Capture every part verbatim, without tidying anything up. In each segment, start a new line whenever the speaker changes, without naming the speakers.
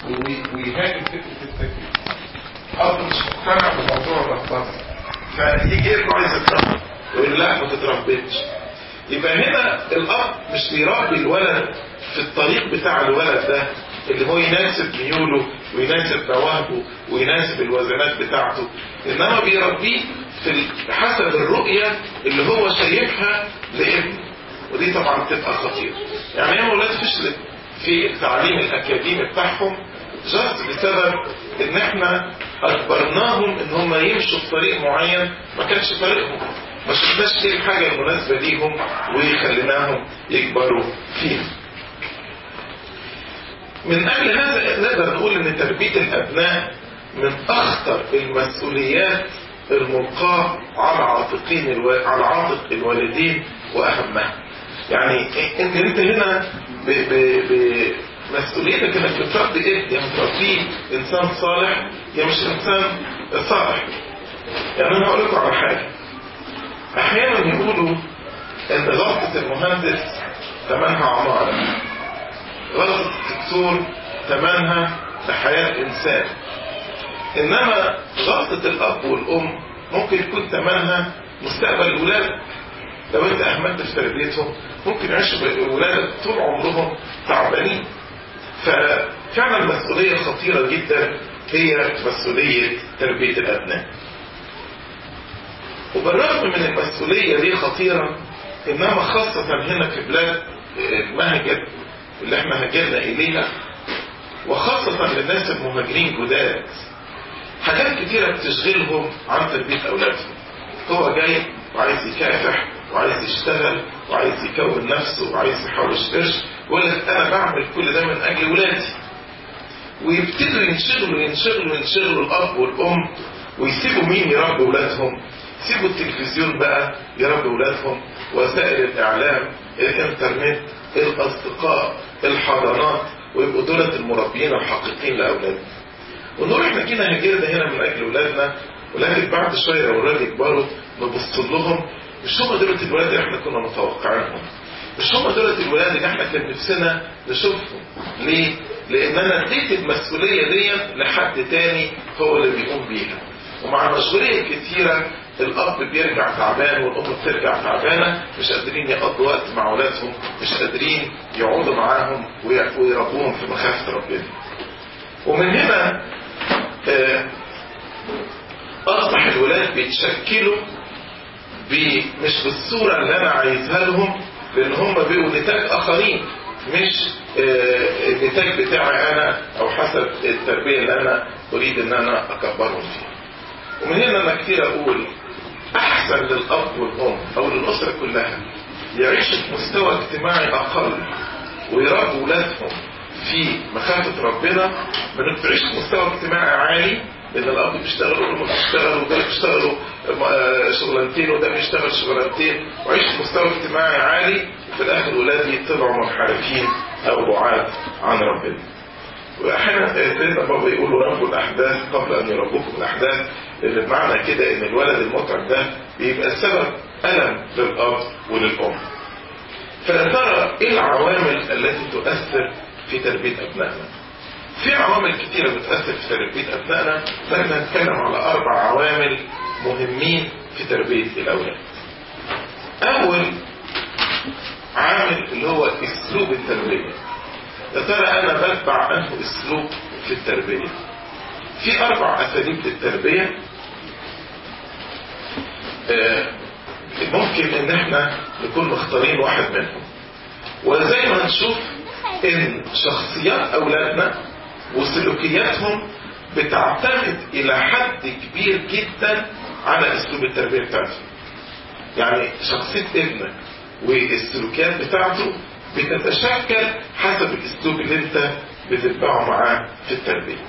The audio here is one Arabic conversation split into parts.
ويهاجم فكره التجديد. اب مش مقتنع بموضوع الرهبنه، فيجي ابنه عايز يتربى ويقول لا ما تتربيتش. يبقى هنا الاب مش بيربي الولد في الطريق بتاع الولد ده اللي هو يناسب ميوله ويناسب مواهبه ويناسب الوزنات بتاعته، انما بيربيه في حسب الرؤيه اللي هو شايفها لابنه، ودي طبعا بتبقى خطيره. يعني هم ولاد فشلت في التعليم الاكاديمي بتاعهم جاست بسبب ان احنا اجبرناهم ان هم يمشوا في طريق معين ما كانش طريقهم، ما شفناش ايه الحاجه المناسبه ليهم وخليناهم يكبروا فيها. من اجل هذا نقدر نقول ان تربيه الابناء من اخطر المسؤوليات الملقاه على عاتقين الو... على عاتق الوالدين واهمها. يعني انت انت هنا ب... ب... بمسؤوليتك انك بتربي ابن، يعني تربيه انسان صالح يا مش انسان صالح. يعني انا هقول لكم على حاجه، احيانا يقولوا ان غلطه المهندس ثمنها عماره، غلطه الدكتور ثمنها لحياه انسان، انما غلطه الاب والام ممكن يكون ثمنها مستقبل الولاد. لو انت اهملت في تربيتهم ممكن يعيشوا الولاد طول عمرهم تعبانين. ففعلا مسؤوليه خطيره جدا هي مسؤوليه تربيه الابناء. وبالرغم من المسؤوليه دي خطيره، انما خاصه هنا في بلاد المهجر اللي احنا هجرنا اليها، وخاصه للناس المهاجرين جداد، حاجات كتيره بتشغلهم عن تربيه اولادهم. هو جاي وعايز يكافح وعايز يشتغل وعايز يكون نفسه وعايز يحوش قرش، ويقول لك انا بعمل كل ده من اجل ولادي. ويبتدوا ينشغلوا ينشغلوا ينشغلوا الاب والام، ويسيبوا مين يربي ولادهم؟ يسيبوا التلفزيون بقى يربي ولادهم، وسائل الاعلام، الانترنت، الاصدقاء، الحضانات، ويبقوا دولة المربيين الحقيقيين لاولادهم. ونقول احنا جينا هجرنا هنا من اجل ولادنا، ولكن بعد شويه لو اولاد يكبروا نبص لهم مش هم دولة الولاد اللي احنا كنا متوقعينهم، مش هم دولة الولاد اللي احنا كان نفسنا نشوفهم. ليه؟ لان انا اديت المسؤوليه دي لحد تاني هو اللي بيقوم بيها. ومع المشغوليه الكتيره الاب بيرجع تعبان والام بترجع تعبانه، مش قادرين يقضوا وقت مع اولادهم، مش قادرين يقعدوا معاهم ويربوهم في مخافه ربنا. ومن هنا اه اصبح الولاد بيتشكلوا مش بالصوره اللي انا عايزها لهم، لان هم بيبقوا نتاج اخرين مش اه النتاج بتاعي انا او حسب التربيه اللي انا اريد ان انا اكبرهم فيها. ومن هنا انا كتير اقول احسن للاب والام او للاسره كلها يعيشوا في مستوى اجتماعي اقل ويربوا ولادهم في مخافه ربنا من انك تعيش في مستوى اجتماعي عالي، لان الاب بيشتغل والام بتشتغل وده بيشتغلوا شغلانتين وده بيشتغل شغلانتين، وعيش في مستوى اجتماعي عالي وفي الاخر ولادي يطلعوا منحرفين او بعاد عن ربنا. واحيانا سيدنا بابا يقولوا ربوا الاحداث قبل ان يربوكم الاحداث، لان بمعنى كده ان الولد المتعب ده بيبقى السبب الم للاب وللام. فيا ترى ايه العوامل التي تؤثر في تربيه ابنائنا؟ في عوامل كتيره بتاثر في تربيه ابنائنا، لكن هنتكلم على اربع عوامل مهمين في تربيه الاولاد. اول عامل اللي هو اسلوب التربيه. يا ترى انا بتبع انه اسلوب في التربيه؟ في اربع اساليب للتربيه آه ممكن ان احنا نكون مختارين واحد منهم، وزي ما هنشوف ان شخصيات اولادنا وسلوكياتهم بتعتمد الى حد كبير جدا على اسلوب التربيه بتاعته. يعني شخصيه ابنك والسلوكيات بتاعته بتتشكل حسب الاسلوب اللي انت بتتبعه معاه في التربيه.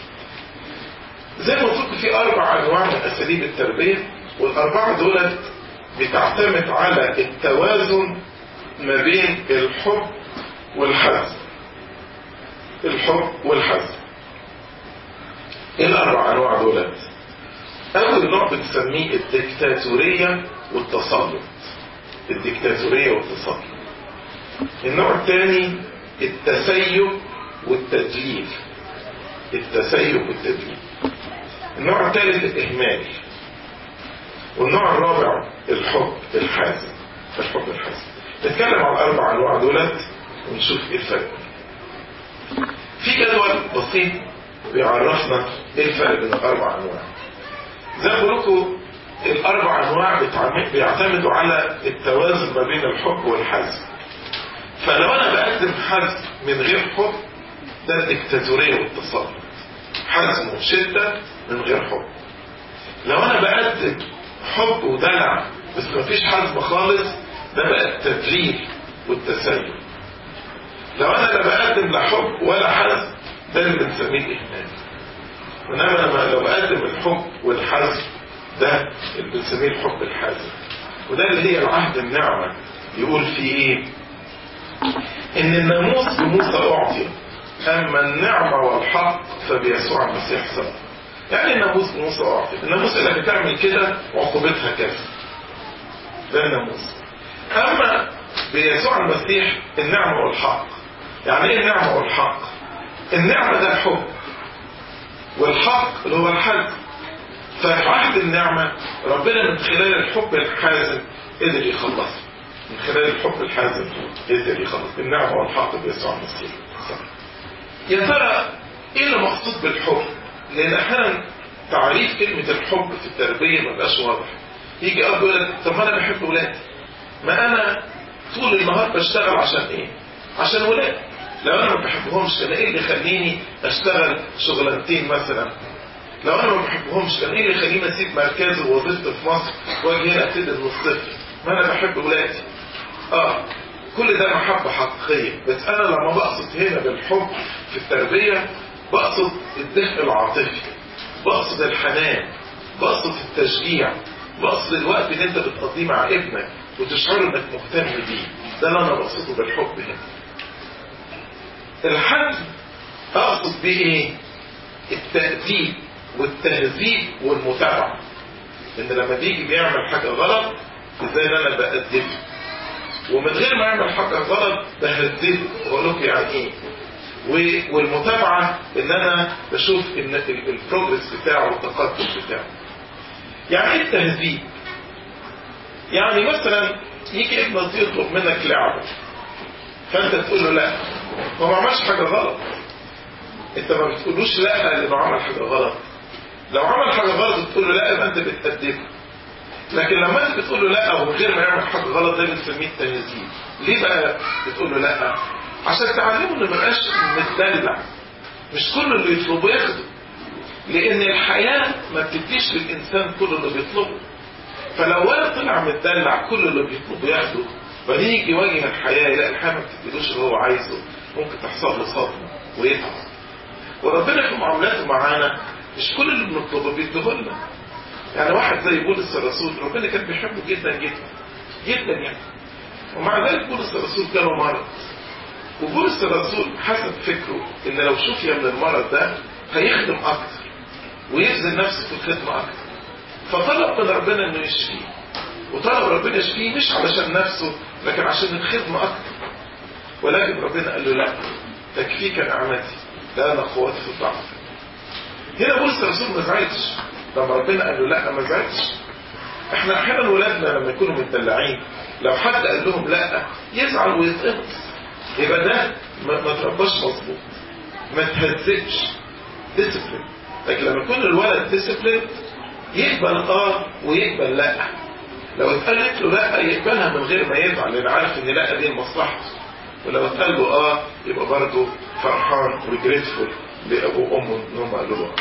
زي ما قلت في اربع انواع من اساليب التربيه، والاربعه دول بتعتمد على التوازن ما بين الحب والحزم. الحب والحزم. ايه الاربع انواع دول؟ اول نوع بنسميه الديكتاتوريه والتسلط. الديكتاتوريه والتسلط. النوع الثاني التسيب والتدليل. التسيب والتدليل. النوع الثالث الإهمال. والنوع الرابع الحب الحازم. الحب الحازم. نتكلم عن الأربع أنواع دولت ونشوف إيه الفرق. في جدول بسيط بيعرفنا إيه الفرق بين الأربع أنواع. زي ما بقول لكم الأربع أنواع بيعتمدوا على التوازن ما بين الحب والحزم. فلو أنا بقدم حزم من غير حب ده الدكتاتورية والتسلط. حزم وشدة من غير حب. لو أنا بقدم حب ودلع بس مفيش حزم خالص ده بقى التدليل والتسيب. لو أنا لا بقدم لا حب ولا حزم ده اللي بنسميه الإهمال. إنما لو بقدم الحب والحزم ده اللي بنسميه الحب الحازم. وده اللي هي العهد النعمة يقول فيه ايه؟ ان الناموس بموسى اعطي اما النعمة والحق فبيسوع المسيح سبق. يعني الناموس بموسى اعطي، الناموس اللي بتعمل كده عقوبتها كذا، ده الناموس. اما بيسوع المسيح النعمة والحق. يعني ايه النعمة والحق؟ النعمة ده الحب والحق اللي هو الحزم. ففي عهد النعمة ربنا من خلال الحب الحازم قدر يخلص. من خلال الحب الحازم قدر يخلص. النعمة والحق بيسوع المسيح. يا ترى ايه اللي مقصود بالحب؟ لان احيانا تعريف كلمة الحب في التربية ما بقاش واضح. يجي اب يقول لك طب ما انا بحب ولادي، ما انا طول النهار بشتغل عشان ايه؟ عشان ولادي. لو انا ما بحبهمش كان ايه اللي يخليني اشتغل شغلانتين مثلا؟ لو انا ما بحبهمش كان ايه اللي يخليني اسيب مركزي ووظيفتي في مصر واجي هنا ابتدي من الصفر؟ ما انا بحب ولادي. اه كل ده محبة حقيقية. بس انا لما بقصد هنا بالحب في التربية بقصد الدفء العاطفي، بقصد الحنان، بقصد التشجيع، بقصد الوقت اللي انت بتقضيه مع ابنك وتشعر انك مهتم بيه. ده اللي انا بقصده بالحب هنا. الحزم اقصد بيه ايه؟ التأديب والتهذيب والمتابعة. ان لما بيجي بيعمل حاجة غلط ازاي ان انا بأدبه، ومن غير ما يعمل حاجة غلط بهذبه واقول لك يعني ايه. والمتابعة ان انا بشوف ان البروجرس بتاعه والتقدم بتاعه. يعني ايه التهذيب؟ يعني مثلا يجي ابنك يطلب منك لعبة فانت تقول له لا، هو ما عملش حاجة غلط. انت ما بتقولوش لا لانه عمل حاجة غلط. لو عمل حاجة غلط بتقول له لا يبقى انت بتأدبه. لكن لما انت بتقول له لا ومن غير ما يعمل حاجة غلط ده بنسميه التهذيب. ليه بقى بتقول له لا؟ عشان تعلمه انه ما يبقاش متدلع. مش كل اللي يطلبه ياخده. لان الحياة ما بتديش للانسان كل اللي بيطلبه. فلو ولد طلع متدلع كل اللي بيطلبه ياخده فيجي يواجه الحياة يلاقي الحياة ما بتديلوش اللي هو عايزه، ممكن تحصل له صدمة ويتعب. وربنا في معاملاته معانا مش كل اللي بنطلبه بيديهولنا. يعني واحد زي بولس الرسول ربنا كان بيحبه جدا جدا جدا يعني، ومع ذلك بولس الرسول جاله مرض. وبولس الرسول حسب فكره ان لو شفي من المرض ده هيخدم اكتر ويبذل نفسه في الخدمة اكتر. فطلب من ربنا انه يشفيه، وطلب ربنا يشفيه مش علشان نفسه لكن عشان الخدمة اكتر. ولكن ربنا قال له لا، تكفيك نعمتي لأن قوتي في الضعف. هنا بولس الرسول ما زعلش لما ربنا قال له لا، ما زعلش. احنا احيانا ولادنا لما يكونوا متدلعين لو حد قال لهم لا يزعل ويتقمص، يبقى ده ما, ما ترباش مظبوط، ما تهذبش ديسيبلين. لكن لما يكون الولد ديسيبلين يقبل اه ويقبل لا. لو اتقالت له لا يقبلها من غير ما يزعل لان عارف ان لا دي مصلحته. ولو اتقال له اه يبقى برضه فرحان وجريتفول لابوه وامه ان هم قالوا له.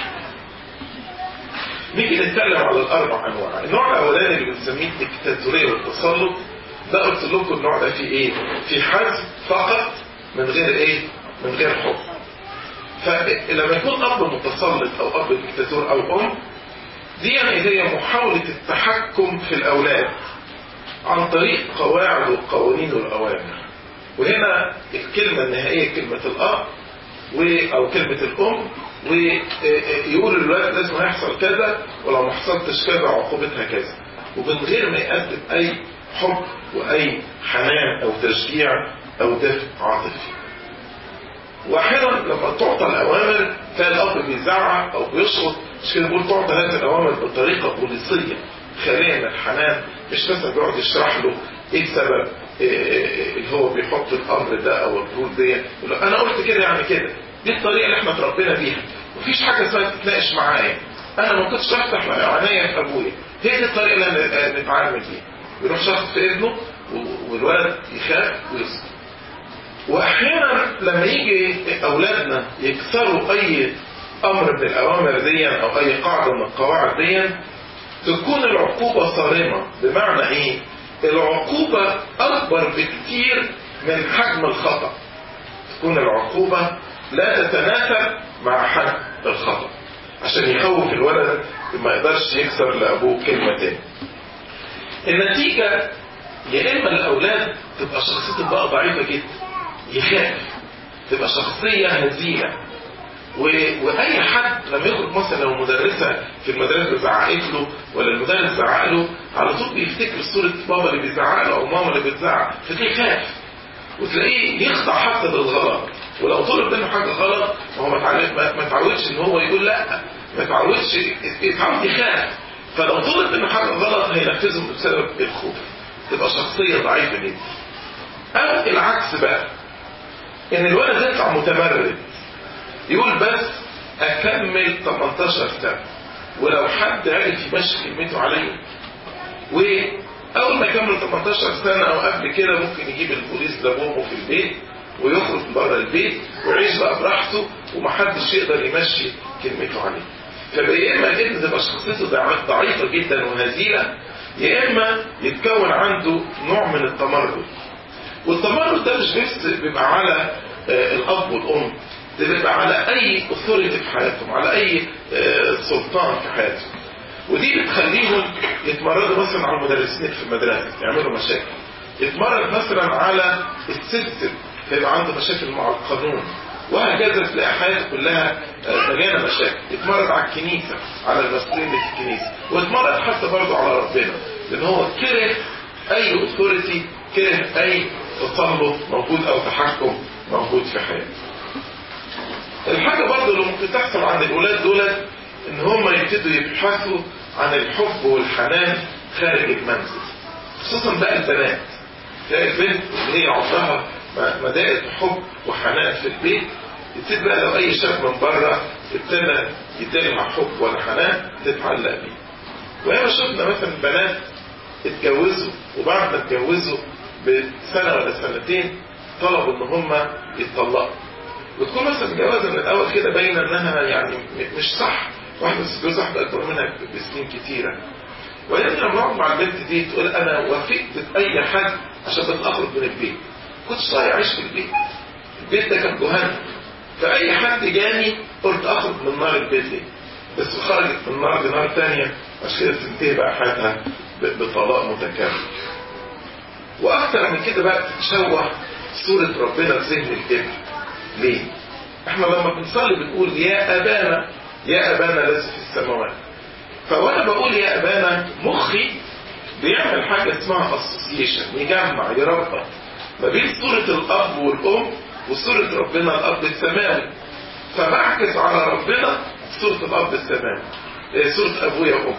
نيجي نتكلم على الاربع انواع. النوع الاولاني اللي بنسميه الدكتاتوريه والتسلط، ده قلت لكم النوع ده فيه ايه؟ في حزم فقط من غير ايه؟ من غير حب. فلما يكون اب متسلط او اب دكتاتور او ام، دي يعني هي محاولة التحكم في الاولاد عن طريق قواعد والقوانين والاوامر. وهنا الكلمة النهائية كلمة الاب او كلمة الام، ويقول للولد لازم يحصل كذا ولو ما حصلتش كذا عقوبتها كذا، ومن غير ما يقدم اي حب واي حنان او تشجيع او دفء عاطفي. واحيانا لما تعطى الاوامر تلاقي الاب بيزعق او بيشخط، مش كده بيقول تعطى هذه الاوامر بطريقه بوليسيه خاليه من الحنان. مش مثلا بيقعد يشرح له ايه السبب اللي هو بيحط الامر ده او الرول دي، يقول له انا قلت كده يعني كده، دي الطريقه اللي احنا اتربينا بيها، مفيش حاجه اسمها تتناقش معايا، انا ما كنتش بفتح عينيا في ابويا، هي دي الطريقه اللي نتعامل بيها. يروح شخص في ابنه والولد يخاف ويسكت. واحيانا لما يجي اولادنا يكسروا اي امر من الاوامر دي او اي قاعده من القواعد دي، تكون العقوبه صارمه. بمعنى ايه؟ العقوبه اكبر بكتير من حجم الخطا. تكون العقوبه لا تتناسب مع حجم الخطا، عشان يخوف الولد ما يقدرش يكسر لابوه كلمه تاني. النتيجه يا اما الاولاد تبقى شخصيته بقى ضعيفه جدا، يخاف، تبقى شخصيه هزيله. و... واي حد لما يخرج مثلا لو مدرسه في المدرسه زعقت له ولا المدرس زعق له، على طول بيفتكر صوره بابا اللي بيزعق له او ماما اللي بتزعق، فتلاقيه خاف وتلاقيه يخضع حتى للغلط. ولو طلب منه حاجه غلط ما هو ما تعودش ان هو يقول لا، ما تعودش، يتعود يخاف. فلو طلب منه حاجه غلط هينفذه بسبب الخوف، تبقى شخصيه ضعيفه جدا. او العكس بقى، ان الولد يطلع متمرد، يقول بس اكمل تمنتاشر سنه، ولو حد عرف يمشي كلمته عليا، واول ما يكمل تمنتاشر سنه او قبل كده ممكن يجيب البوليس لابوه في البيت ويخرج بره البيت ويعيش بقى براحته ومحدش يقدر يمشي كلمته عليه. فيا اما الابن تبقى شخصيته ضعيفه جدا وهزيله، يا اما يتكون عنده نوع من التمرد. والتمرد ده مش بس بيبقى على الاب والام، ده بيبقى على اي اثوريتي في حياتهم، على اي سلطان في حياتهم. ودي بتخليهم يتمردوا مثلا على المدرسين في المدرسه، يعملوا مشاكل. يتمرد مثلا على السيستم، فيبقى عنده مشاكل مع القانون، وهكذا تلاقي حياته كلها مليانه مشاكل. يتمرد على الكنيسه، على المسؤولين اللي في الكنيسه، ويتمرد حتى برضه على ربنا، لان هو كره اي اثوريتي، كره اي تسلط موجود او تحكم موجود في حياته. الحاجه برضه اللي ممكن تحصل عند الاولاد دول ان هم يبتدوا يبحثوا عن الحب والحنان خارج المنزل، خصوصا بقى البنات. تلاقي البنت اللي هي عمرها ما دقت حب وحنان في البيت، يبتدي بقى لو اي شاب من بره ابتدى يديلها حب ولا حنان تتعلق بيه. وهنا شفنا مثلا بنات اتجوزوا وبعد ما اتجوزوا بسنه ولا سنتين طلبوا ان هم يتطلقوا، وتكون مثلا الجوازه من الاول كده باينه انها يعني مش صح، واحده تتجوز واحده اكبر منها بسنين كتيره. وهنا لما نقعد مع البنت دي تقول انا وافقت باي حد عشان بس اخرج من البيت، كنتش طايق اعيش في البيت، البيت ده كان جهنم، فاي حد جاني قلت اخرج من نار البيت دي، بس خرجت من نار لنار ثانيه، عشان كده تنتهي بقى حياتها بطلاق متكامل. واكثر من كده بقى تتشوه صوره ربنا في ذهن الابن. ليه؟ احنا لما بنصلي بنقول يا ابانا، يا ابانا الذي في السماوات. فوانا بقول يا ابانا مخي بيعمل حاجه اسمها اسوسيشن، يجمع يربط ما بين صوره الاب والام وصوره ربنا الاب السماوي، فبعكس على ربنا صوره الاب السماوي، صوره ابويا وامي.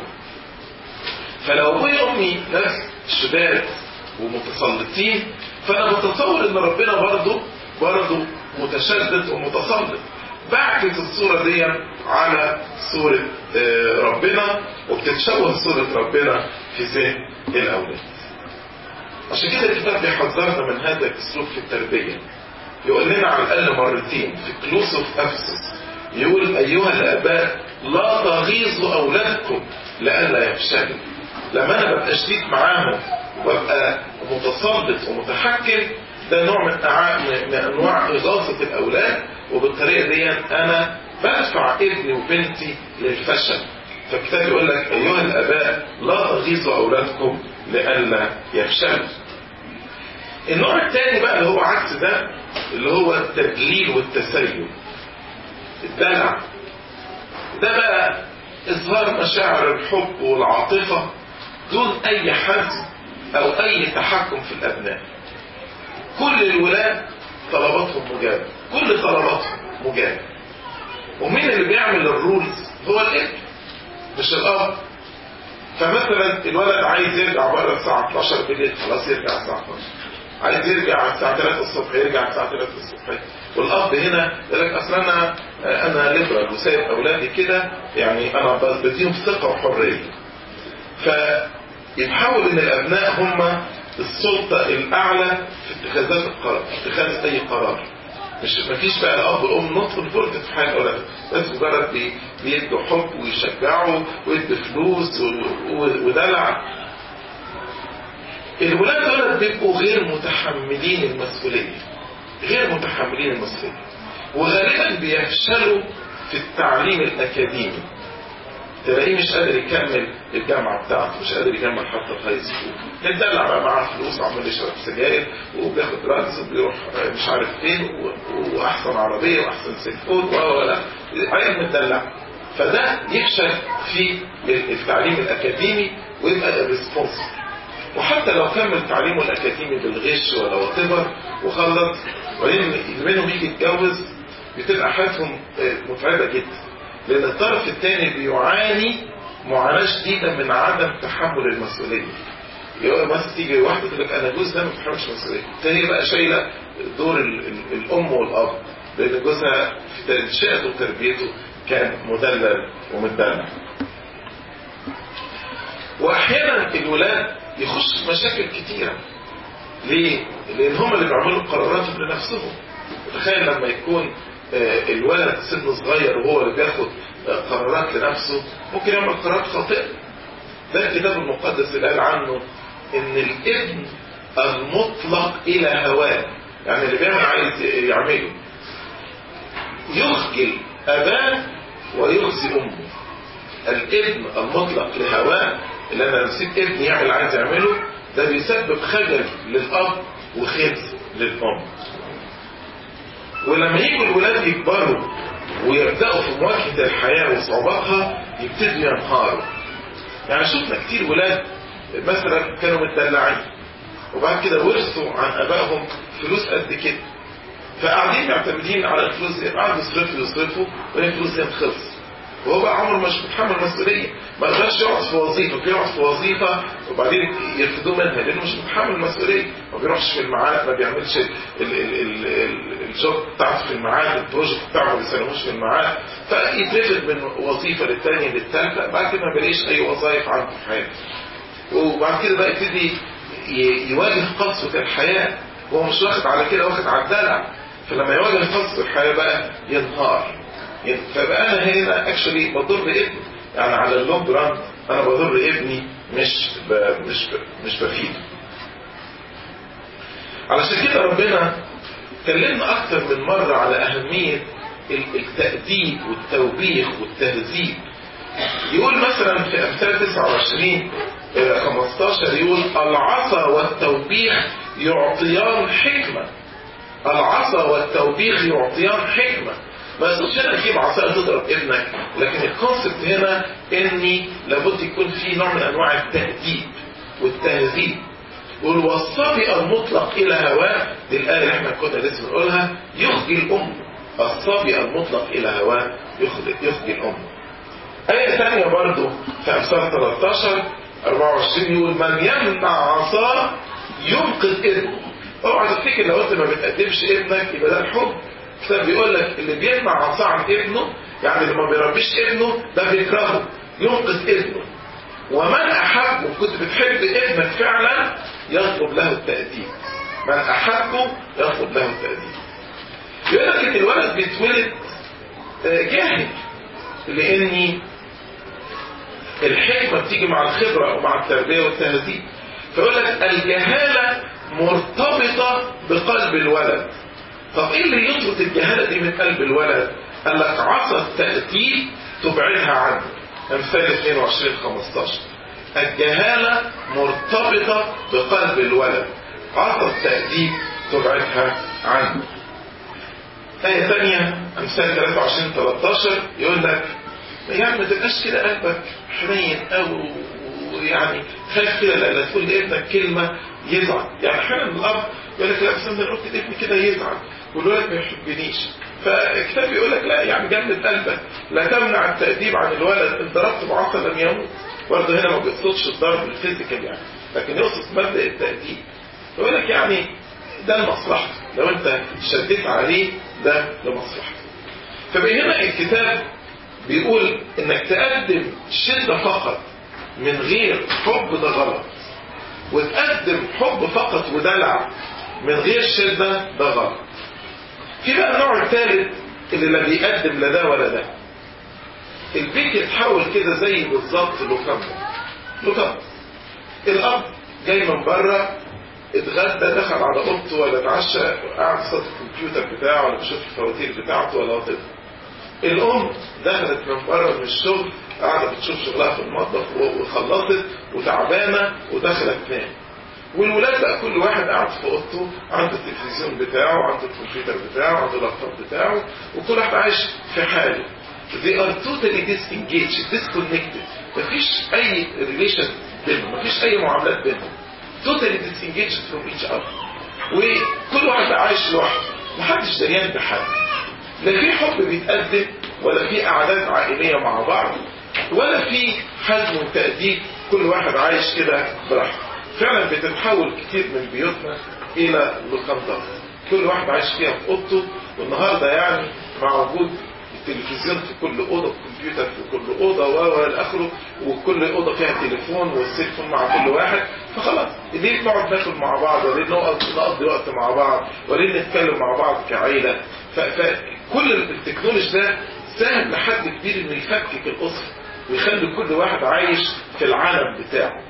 فلو ابويا وامي ناس شداد ومتسلطين، فانا بتصور ان ربنا برضه برضه متشدد ومتسلط، بعكس الصورة دي على صورة ربنا، وبتتشوه صورة ربنا في ذهن الأولاد. عشان كده الكتاب بيحذرنا من هذا الأسلوب في التربية. يقول لنا على الأقل مرتين في كلوس اوف أفسس، يقول أيها الآباء لا تغيظوا أولادكم لئلا يفشلوا. لما أنا ببقى شديد معاهم وببقى متسلط ومتحكم، ده نوع من أنواع إغاظة الأولاد، وبالطريقة دي أنا بدفع ابني وبنتي للفشل. فالكتاب يقول لك أيها الآباء لا تغيظوا أولادكم لئلا يفشلوا. النوع الثاني بقى اللي هو عكس ده، اللي هو التدليل والتسيب، الدلع. ده بقى إظهار مشاعر الحب والعاطفة دون أي حزم أو أي تحكم في الأبناء. كل الولاد طلباتهم مجابة، كل طلباتهم مجابة، ومين اللي بيعمل الرولز؟ هو الابن مش الاب. فمثلا الولد عايز يرجع بره الساعه اتناشر بالليل، خلاص يرجع الساعه اتناشر. عايز يرجع الساعه تلاتة الصبح، يرجع الساعه تلاتة الصبح. والاب هنا يقول لك اصل انا انا ليبرال وسايب اولادي كده، يعني انا بديهم ثقه وحريه. فيتحول ان الابناء هم السلطه الاعلى في اتخاذات القرار، اتخاذ اي قرار. مش مفيش بقى الاب والام نطق الفرد في حياه اولادهم، بس مجرد بي بيدوا حب ويشجعوا ويدوا فلوس ودلع. الولاد دول بيبقوا غير متحملين المسؤوليه، غير متحملين المسؤوليه، وغالبا بيفشلوا في التعليم الاكاديمي. تلاقيه مش قادر يكمل الجامعه بتاعته، مش قادر يكمل حتى الهاي سكول، نتدلع بقى معاه فلوس وعمال يشرب سجاير وبياخد دراجز وبيروح مش عارف فين واحسن عربيه واحسن سيلفون ولا عيل متدلع. فده يفشل في التعليم الاكاديمي ويبقى ريسبونسبل. وحتى لو كمل تعليمه الاكاديمي بالغش ولا واتيفر وخلص، وبعدين منهم يجي يتجوز، بتبقى حياتهم متعبه جدا، لأن الطرف الثاني بيعاني معاناة شديدة من عدم تحمل المسؤولية. يقول مثلا تيجي واحدة تقول لك أنا جوز ده ما بيتحملش مسؤولية، الثانية بقى شايلة دور الأم والأب، لأن جوزها في تنشئته وتربيته كان مدلل ومتدلع. وأحيانا الولاد يخش في مشاكل كتيرة. ليه؟ لأن هم اللي بيعملوا قراراتهم لنفسهم. تخيل لما يكون الولد سنه صغير وهو اللي بياخد قرارات لنفسه، ممكن يعمل قرارات خاطئة. ده الكتاب المقدس اللي قال عنه ان الابن المطلق الى هواه، يعني اللي بيعمل عايز يعمله، يخجل اباه ويخزي امه. الابن المطلق لهواه، اللي انا نسيت ابني يعمل عايز يعمله، ده بيسبب خجل للاب وخزي للام. ولما يجوا الولاد يكبروا ويبدأوا في مواجهة الحياة وصعوباتها، يبتدوا ينهاروا. يعني شفنا كتير ولاد مثلا كانوا متدلعين وبعد كده ورثوا عن ابائهم فلوس قد كده، فقاعدين معتمدين على الفلوس دي، قاعدوا يصرفوا يصرفوا وهي الفلوس دي تخلص، وهو بقى عمره مش متحمل مسؤوليه. ما يقدرش يقعد في وظيفه، بيقعد في وظيفه وبعدين يرفضوه منها لانه مش متحمل المسؤوليه، ما بيروحش في الميعاد، ما بيعملش الجوب بتاعته في الميعاد، البروجكت بتاعه ما بيسلموش في الميعاد، فيترفض من وظيفه للثانيه للثالثه، بعد كده ما بيلاقيش اي وظائف عنده في حياته. وبعد كده بقى يبتدي يواجه قسوه الحياه وهو مش واخد على كده، واخد على الدلع. فلما يواجه قسوه الحياه بقى ينهار. فبقى انا هنا اكشولي بضر ابني، يعني على اللونج ران انا بضر ابني، مش ب... مش ب... مش بفيده. علشان كده ربنا كلمنا اكتر من مره على اهميه التأديب والتوبيخ والتهذيب. يقول مثلا في امثال تسعة وعشرين خمستاشر يقول العصا والتوبيخ يعطيان حكمه. العصا والتوبيخ يعطيان حكمه. ما يقصدش هنا تجيب عصايه تضرب ابنك، لكن الكونسبت هنا اني لابد يكون في نوع من انواع التأديب والتهذيب. والوصافي المطلق الى هواه، دي الايه اللي احنا كنا لسه بنقولها، يخجي الام. الصبي المطلق الى هواه يخجي الام. ايه ثانيه برضو في امثال تلتاشر اربعة وعشرين يقول من يمنع عصاه ينقذ ابنه. اوعى تفتكر لو انت ما بتأدبش ابنك يبقى ده الحب. الكتاب بيقول لك اللي بيمنع عصاه عن ابنه، يعني اللي ما بيربيش ابنه ده بيكرهه، ينقذ ابنه. ومن احبه، كنت بتحب ابنك فعلا، يطلب له التأديب. من احبه يطلب له التأديب. يقول لك ان الولد بيتولد جاهل، لان الحكمه بتيجي مع الخبره ومع التربيه والتهذيب. فيقول لك الجهاله مرتبطه بقلب الولد. طب ايه اللي يطرد الجهاله دي من قلب الولد؟ قال لك عصا التأديب تبعدها عنه. امثال اثنين وعشرين خمستاشر الجهاله مرتبطه بقلب الولد، عصا التأديب تبعدها عنه. آية ثانية امثال ثلاثة وعشرين تلتاشر يقول لك يعني ما تبقاش كده قلبك حنين او يعني خايف كده لأن تقول لابنك كلمة يزعل. يعني احيانا الاب يقول لك لا بس انا قلت لابني كده يزعل والولد ما يحبنيش. فالكتاب يقول لك لا، يعني جمد قلبك، لا تمنع التأديب عن الولد، ان ضربت بعصا لم يموت. برضه هنا ما بيقصدش الضرب الفيزيكال يعني، لكن يقصد مبدأ التأديب. يقول لك يعني ده لمصلحته، لو انت شديت عليه ده لمصلحته. فبينما الكتاب بيقول انك تقدم شدة فقط من غير حب ده غلط، وتقدم حب فقط ودلع من غير شدة ده غلط. في بقى النوع الثالث اللي لا بيقدم لا ده ولا ده. البيت يتحول كده زي بالظبط لوكامبو. لوكامبو الاب جاي من بره، اتغدى، دخل على اوضته ولا اتعشى، قاعد قصاد الكمبيوتر بتاعه ولا بيشوف الفواتير بتاعته ولا وطنه. الام دخلت من بره من الشغل، قاعده بتشوف شغلها في المطبخ وخلصت وتعبانه ودخلت تنام. والولاد بقى كل واحد قاعد في اوضته، عنده التلفزيون بتاعه، عنده الكمبيوتر بتاعه، عنده اللابتوب بتاعه، وكل واحد عايش في حاله. They are totally disengaged, disconnected. مفيش أي relation بينهم، مفيش أي معاملات بينهم. Totally disengaged from each other. وكل واحد بقى عايش لوحده، محدش دريان بحد. لا في حب بيتقدم، ولا في قعدات عائلية مع بعض، ولا في حزم وتأديب، كل واحد عايش كده براحته. فعلا بتتحول كتير من بيوتنا الى لوكاندا، كل واحد عايش فيها في اوضته. والنهارده يعني مع وجود التلفزيون في كل اوضه، الكمبيوتر في كل اوضه والى اخره، وكل اوضه فيها تليفون والسيلفون مع كل واحد، فخلاص ليه نقعد ناكل مع بعض، وليه نقضي وقت مع بعض، وليه نتكلم مع بعض كعيله. فكل التكنولوجي ده سهل لحد كبير انه يفكك الاسره ويخلي كل واحد عايش في العالم بتاعه.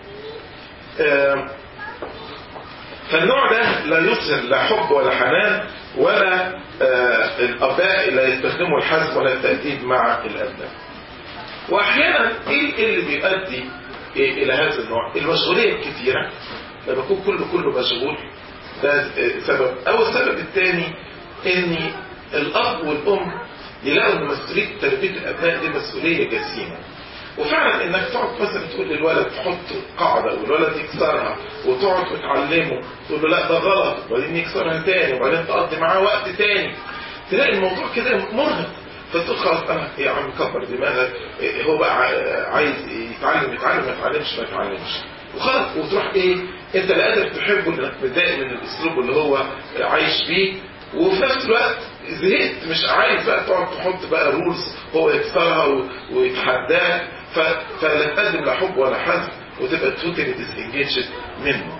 فالنوع ده لا يظهر لا حب ولا حنان، ولا الاباء لا يستخدموا الحزم ولا التأديب مع الابناء. واحيانا ايه اللي بيؤدي الى هذا النوع؟ المشغوليه الكثيره، لما يكون كله كله مشغول، ده سبب. او السبب الثاني ان الاب والام يلاقوا ان مسؤوليه تربيه الابناء دي مسؤوليه جسيمه. وفعلا انك تقعد مثلا تقول للولد تحط قاعدة والولد يكسرها، وتقعد وتعلمه تقول له لا ده غلط، وبعدين يكسرها تاني، وبعدين تقضي معاه وقت تاني، تلاقي الموضوع كده مرهق. فتقول خلاص انا يا عم كبر دماغك، هو بقى عايز يتعلم يتعلم، ما يتعلمش ما يتعلمش، وخلاص. وتروح ايه، انت لا قادر تحبه لانك متضايق من الاسلوب اللي هو عايش فيه، وفي نفس الوقت زهقت، مش عايز بقى تقعد تحط بقى رولز هو يكسرها ويتحداك. فلا تقدم لا حب ولا حزم، وتبقى توتالي ديسنجيجد منه.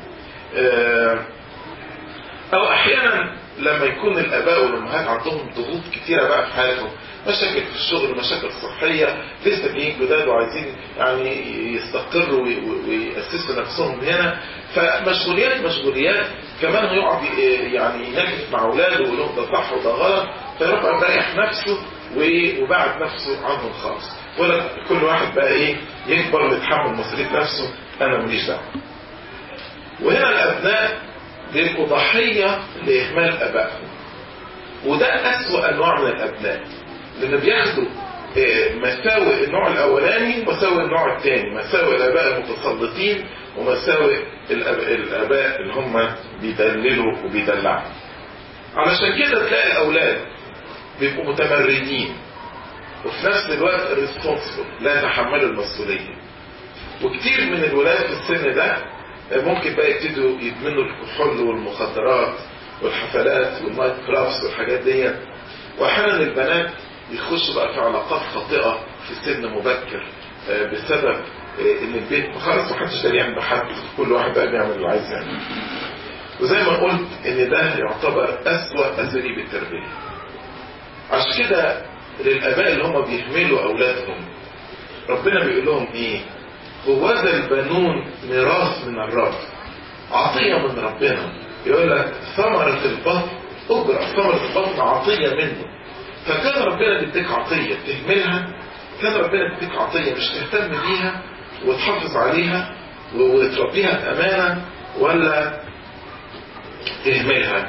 او احيانا لما يكون الاباء والامهات عندهم ضغوط كتيره بقى في حياتهم، مشاكل في الشغل، مشاكل صحيه، لسه جايين جداد وعايزين يعني يستقروا ويأسسوا نفسهم هنا، فمشغوليات مشغوليات كمان هيقعد يعني يناقش مع اولاده ويقول لهم ده صح وده غلط، فيروح يريح نفسه وبعد نفسه عنهم خالص، ولا كل واحد بقى ايه يكبر ويتحمل مسؤوليه نفسه، انا ماليش دعوه. وهنا الابناء بيبقوا ضحيه لاهمال ابائهم، وده اسوأ انواع من الابناء، لان بياخدوا مساوئ النوع الاولاني ومساوئ النوع الثاني، مساوئ الاباء المتسلطين ومساوئ الاباء اللي هم بيدللوا وبيدلعوا. علشان كده تلاقي الاولاد بيبقوا متمردين، وفي نفس الوقت responsible، لا يتحملوا المسؤولية. وكتير من الولاد في السن ده ممكن بقى يبتدوا يدمنوا الكحول والمخدرات والحفلات والنايت كلابس والحاجات دي. واحيانا البنات يخشوا بقى في علاقات خاطئة في سن مبكر بسبب ان البيت خلاص محدش دريان بحد، كل واحد بقى بيعمل اللي عايز يعمله. وزي ما قلت ان ده يعتبر اسوأ اساليب التربية. عشان كده للاباء اللي هم بيهملوا اولادهم ربنا بيقول لهم ايه؟ هوذا البنون ميراث من الرب، عطية من ربنا. يقول لك ثمرة البطن اجرة، ثمرة البطن عطية منه. فكان ربنا بيديك عطية تهملها، كان ربنا بيديك عطية مش تهتم بيها وتحافظ عليها وتربيها بأمانة، ولا تهملها.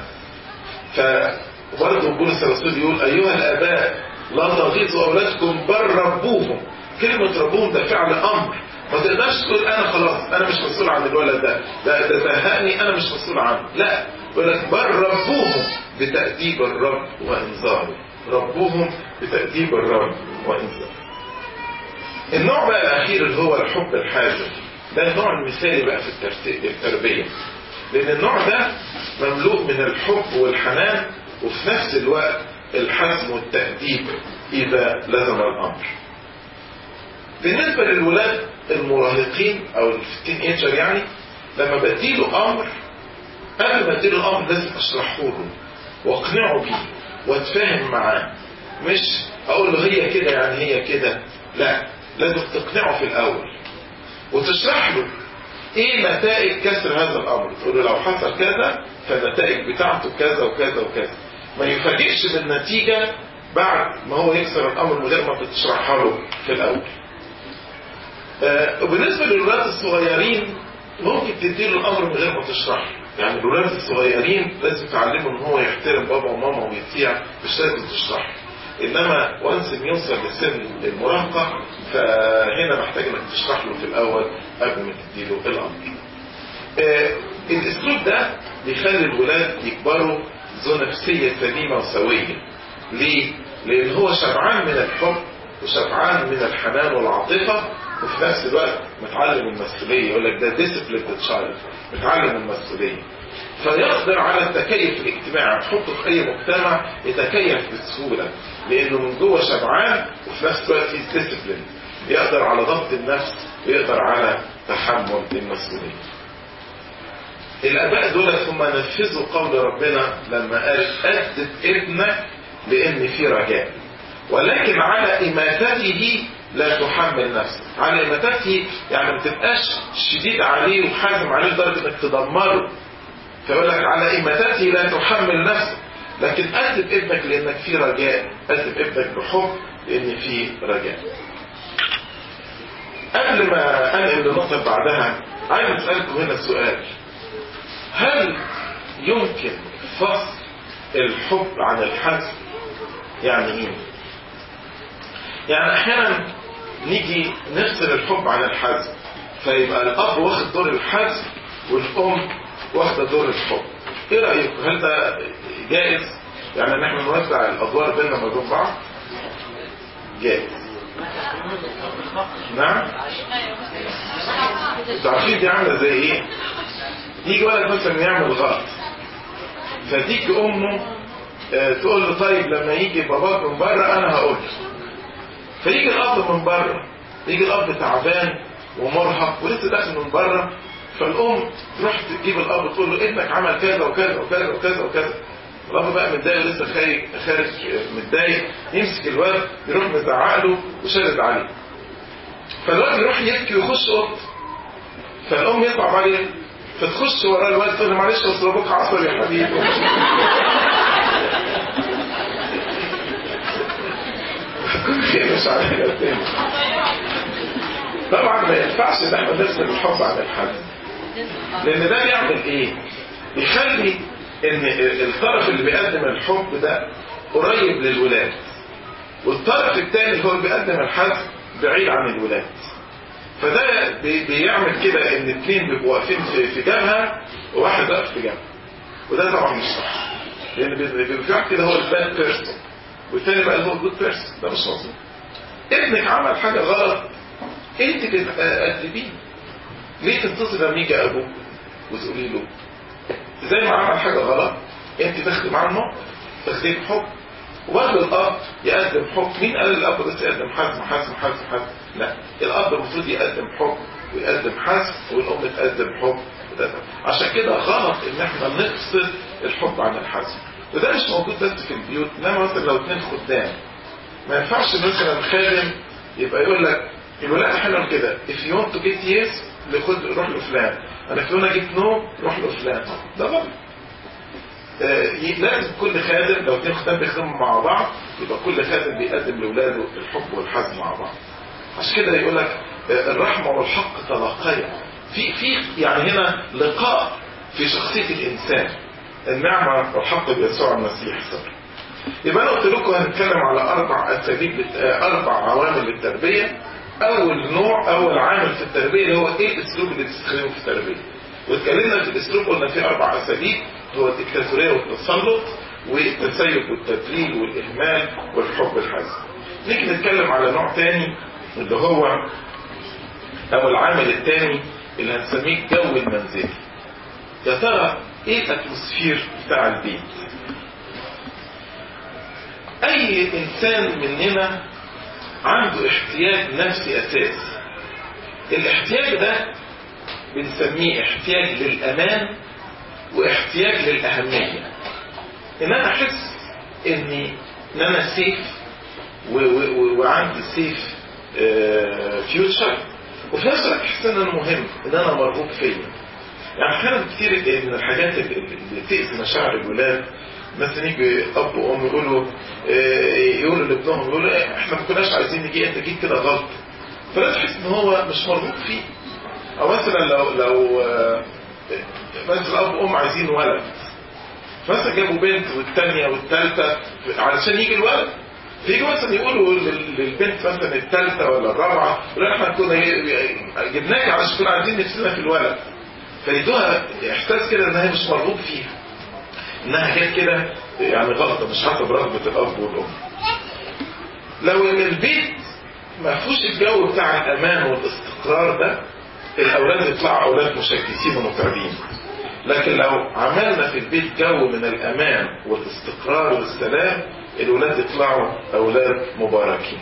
فبرضه بولس الرسول يقول ايها الاباء لا تغيظوا اولادكم بل ربوهم. كلمة ربوهم ده فعل امر، ما تقدرش تقول انا خلاص انا مش مسؤول عن الولد ده، ده ده زهقني انا مش مسؤول عنه، لا، يقول لك بل ربوهم بتأديب الرب وانذاره. ربوهم بتأديب الرب وإنزال. النوع بقى الأخير اللي هو الحب الحازم، ده النوع المثالي بقى في التربية، لأن النوع ده مملوء من الحب والحنان وفي نفس الوقت الحزم والتأديب إذا لزم الأمر. بالنسبة للولاد المراهقين أو الفتين ايجر يعني، لما بديله أمر قبل ما اديله الأمر لازم أشرحه له واقنعه بيه واتفاهم معاه، مش أقول له هي كده يعني هي كده، لا، لازم تقنعه في الأول وتشرح له ايه نتائج كسر هذا الامر. تقول له لو حصل كذا فالنتائج بتاعته كذا وكذا وكذا، ما يفاجئش بالنتيجة بعد ما هو يكسر الامر من غير ما بتشرحها له في الاول. آه وبالنسبة للولاد الصغيرين ممكن تديله الامر من غير ما تشرح، يعني الولاد الصغيرين لازم تعلمه ان هو يحترم بابا وماما ويطيع، مش لازم تشرح. انما وانس ان يوصل لسن المراهقة فهنا محتاج انك تشرح له في الاول قبل ما تديله الامر. آه الاسلوب ده بيخلي الولاد يكبروا ذو نفسية سليمة وسوية. ليه؟ لان هو شبعان من الحب وشبعان من الحنان والعاطفة، وفي نفس الوقت متعلم المسؤولية. يقول لك ده disciplined child، متعلم المسؤولية، فيقدر على التكيف الاجتماعي. تحطه في اي مجتمع يتكيف بسهولة لانه من جوه شبعان وفي نفس الوقت في ديسيبلين، يقدر على ضبط النفس ويقدر على تحمل المسؤولية. الاباء دول هم نفذوا قول ربنا لما قال أدب ابنك لان في رجاء، ولكن على اماتته لا تحمل نفسك. على اماتته يعني ما تبقاش شديد عليه وحازم عليه لدرجة انك تدمره، فيقول لك على اماتته لا تحمل نفسك، لكن أدب ابنك لأنك في رجاء، أدب ابنك بحب لأن في رجاء. قبل ما أنقل للنقطة بعدها عايز أسألكم هنا سؤال: هل يمكن فصل الحب عن الحزم؟ يعني إيه؟ يعني أحيانا نيجي نفصل الحب عن الحزم، فيبقى الأب واخد دور الحزم والأم واخدة دور الحب. ايه رأيكم؟ هل ده جائز؟ يعني ان احنا نوزع الادوار بيننا ما بين بعض؟ جائز. نعم؟ انتوا عارفين دي عامله زي ايه؟ يجي ولد مثلا يعمل غلط، فتيجي امه اه تقول له طيب لما يجي باباك من بره انا هقول له. فيجي الاب من بره، يجي الاب تعبان ومرهق ولسه داخل من بره، فالام تروح تجيب الاب تقول له ابنك عمل كذا وكذا وكذا وكذا وكذا. الاب بقى متضايق لسه خارج خارج متضايق، يمسك الواد يروح مزعق له وشدد عليه، فالواد يروح يبكي ويخش اوضه، فالام يصعب عليه فتخش وراه الواد تقول له معلش اصل ابوك عصبي يا حبيبي. كل خير مش علينا تاني. طبعا ما ينفعش ان احنا نفصل الحب عن الحزن، لان ده بيعمل ايه؟ بيخلي ان الطرف اللي بيقدم الحب ده قريب للولاد، والطرف الثاني هو اللي بيقدم الحزن بعيد عن الولاد. فده بيعمل كده ان اثنين بيبقوا واقفين في جبهه وواحد واقف في جبهه، وده طبعا مش صح، لان بيبقى في واحد كده هو الباد بيرسون والثاني بقى هو الجود بيرسون. ده مش مظبوط. ابنك عمل حاجه غلط انت تأدبيه، ليه تنتظر لما يجي ابوه وتقولي له؟ زي ما عمل حاجه غلط انت تاخدي معاه الموقف، تاخديه بحب. وبرضه الاب يقدم حب. مين قال الاب بس يقدم حزم حزم حزم حزم؟ لا، الاب المفروض يقدم حب ويقدم حزم، والام تقدم حب وتقدم. عشان كده غلط ان احنا نفصل الحب عن الحزم، وده مش موجود بس في البيوت. انما مثلا لو اتنين خدام، ما ينفعش مثلا خادم يبقى يقول لك الولاد احيانا كده if you want to get yes خد روح لفلان، انا كلنا جيت نو روح لفلان. ده غلط. آه لازم كل خادم، لو اتنين خدام بيخدموا مع بعض يبقى كل خادم بيقدم لاولاده الحب والحزم مع بعض. عشان كده يقول لك آه الرحمه والحق تلاقيا. في في يعني هنا لقاء في شخصيه الانسان، النعمه والحق بيسوع المسيح صار. يبقى انا قلت لكم هنتكلم على اربع اساليب، اربع عوامل للتربيه. اول نوع، اول عامل في التربيه اللي هو ايه الاسلوب اللي بتستخدمه في التربيه. واتكلمنا في الاسلوب قلنا في اربع اساليب، هو الديكتاتوريه والتسلط والتسيب والتدليل والإهمال والحب الحزن. نيجي نتكلم على نوع تاني اللي هو أو العامل التاني اللي هنسميه الجو المنزلي. يا ترى إيه الأتموسفير بتاع البيت؟ أي إنسان مننا عنده احتياج نفسي أساسي. الاحتياج ده بنسميه احتياج للأمان واحتياج للأهمية. إن أنا أحس إني إن أنا سيف وعندي سيف فيوتشر، وفي نفس الوقت أحس إن أنا مهم، إن أنا مرغوب فيا. يعني أحيانا كتير من الحاجات اللي تأذي مشاعر الولاد، مثلا يجي أب وأم يقولوا يقولوا لابنهم يقولوا إحنا ما كناش عايزين نجي، أنت جيت كده غلط، فلا تحس إن هو مش مرغوب فيه. أو مثلا لو لو مثلا أب وأم عايزين ولد، مثلا جابوا بنت والثانية والثالثة علشان يجي الولد، فيجي مثلا يقولوا للبنت مثلا الثالثة ولا الرابعة ولا احنا كنا جبناك علشان كنا عايزين نفسنا في الولد، فيدوها احساس كده ان هي مش مرغوب فيها، انها جت كده يعني غلطة مش حسب رغبة الاب والام. لو ان البيت ما فيهوش الجو بتاع الامان والاستقرار ده، الاولاد يطلعوا اولاد مشكسين ومتعبين. لكن لو عملنا في البيت جو من الامان والاستقرار والسلام، الولاد يطلعوا اولاد مباركين.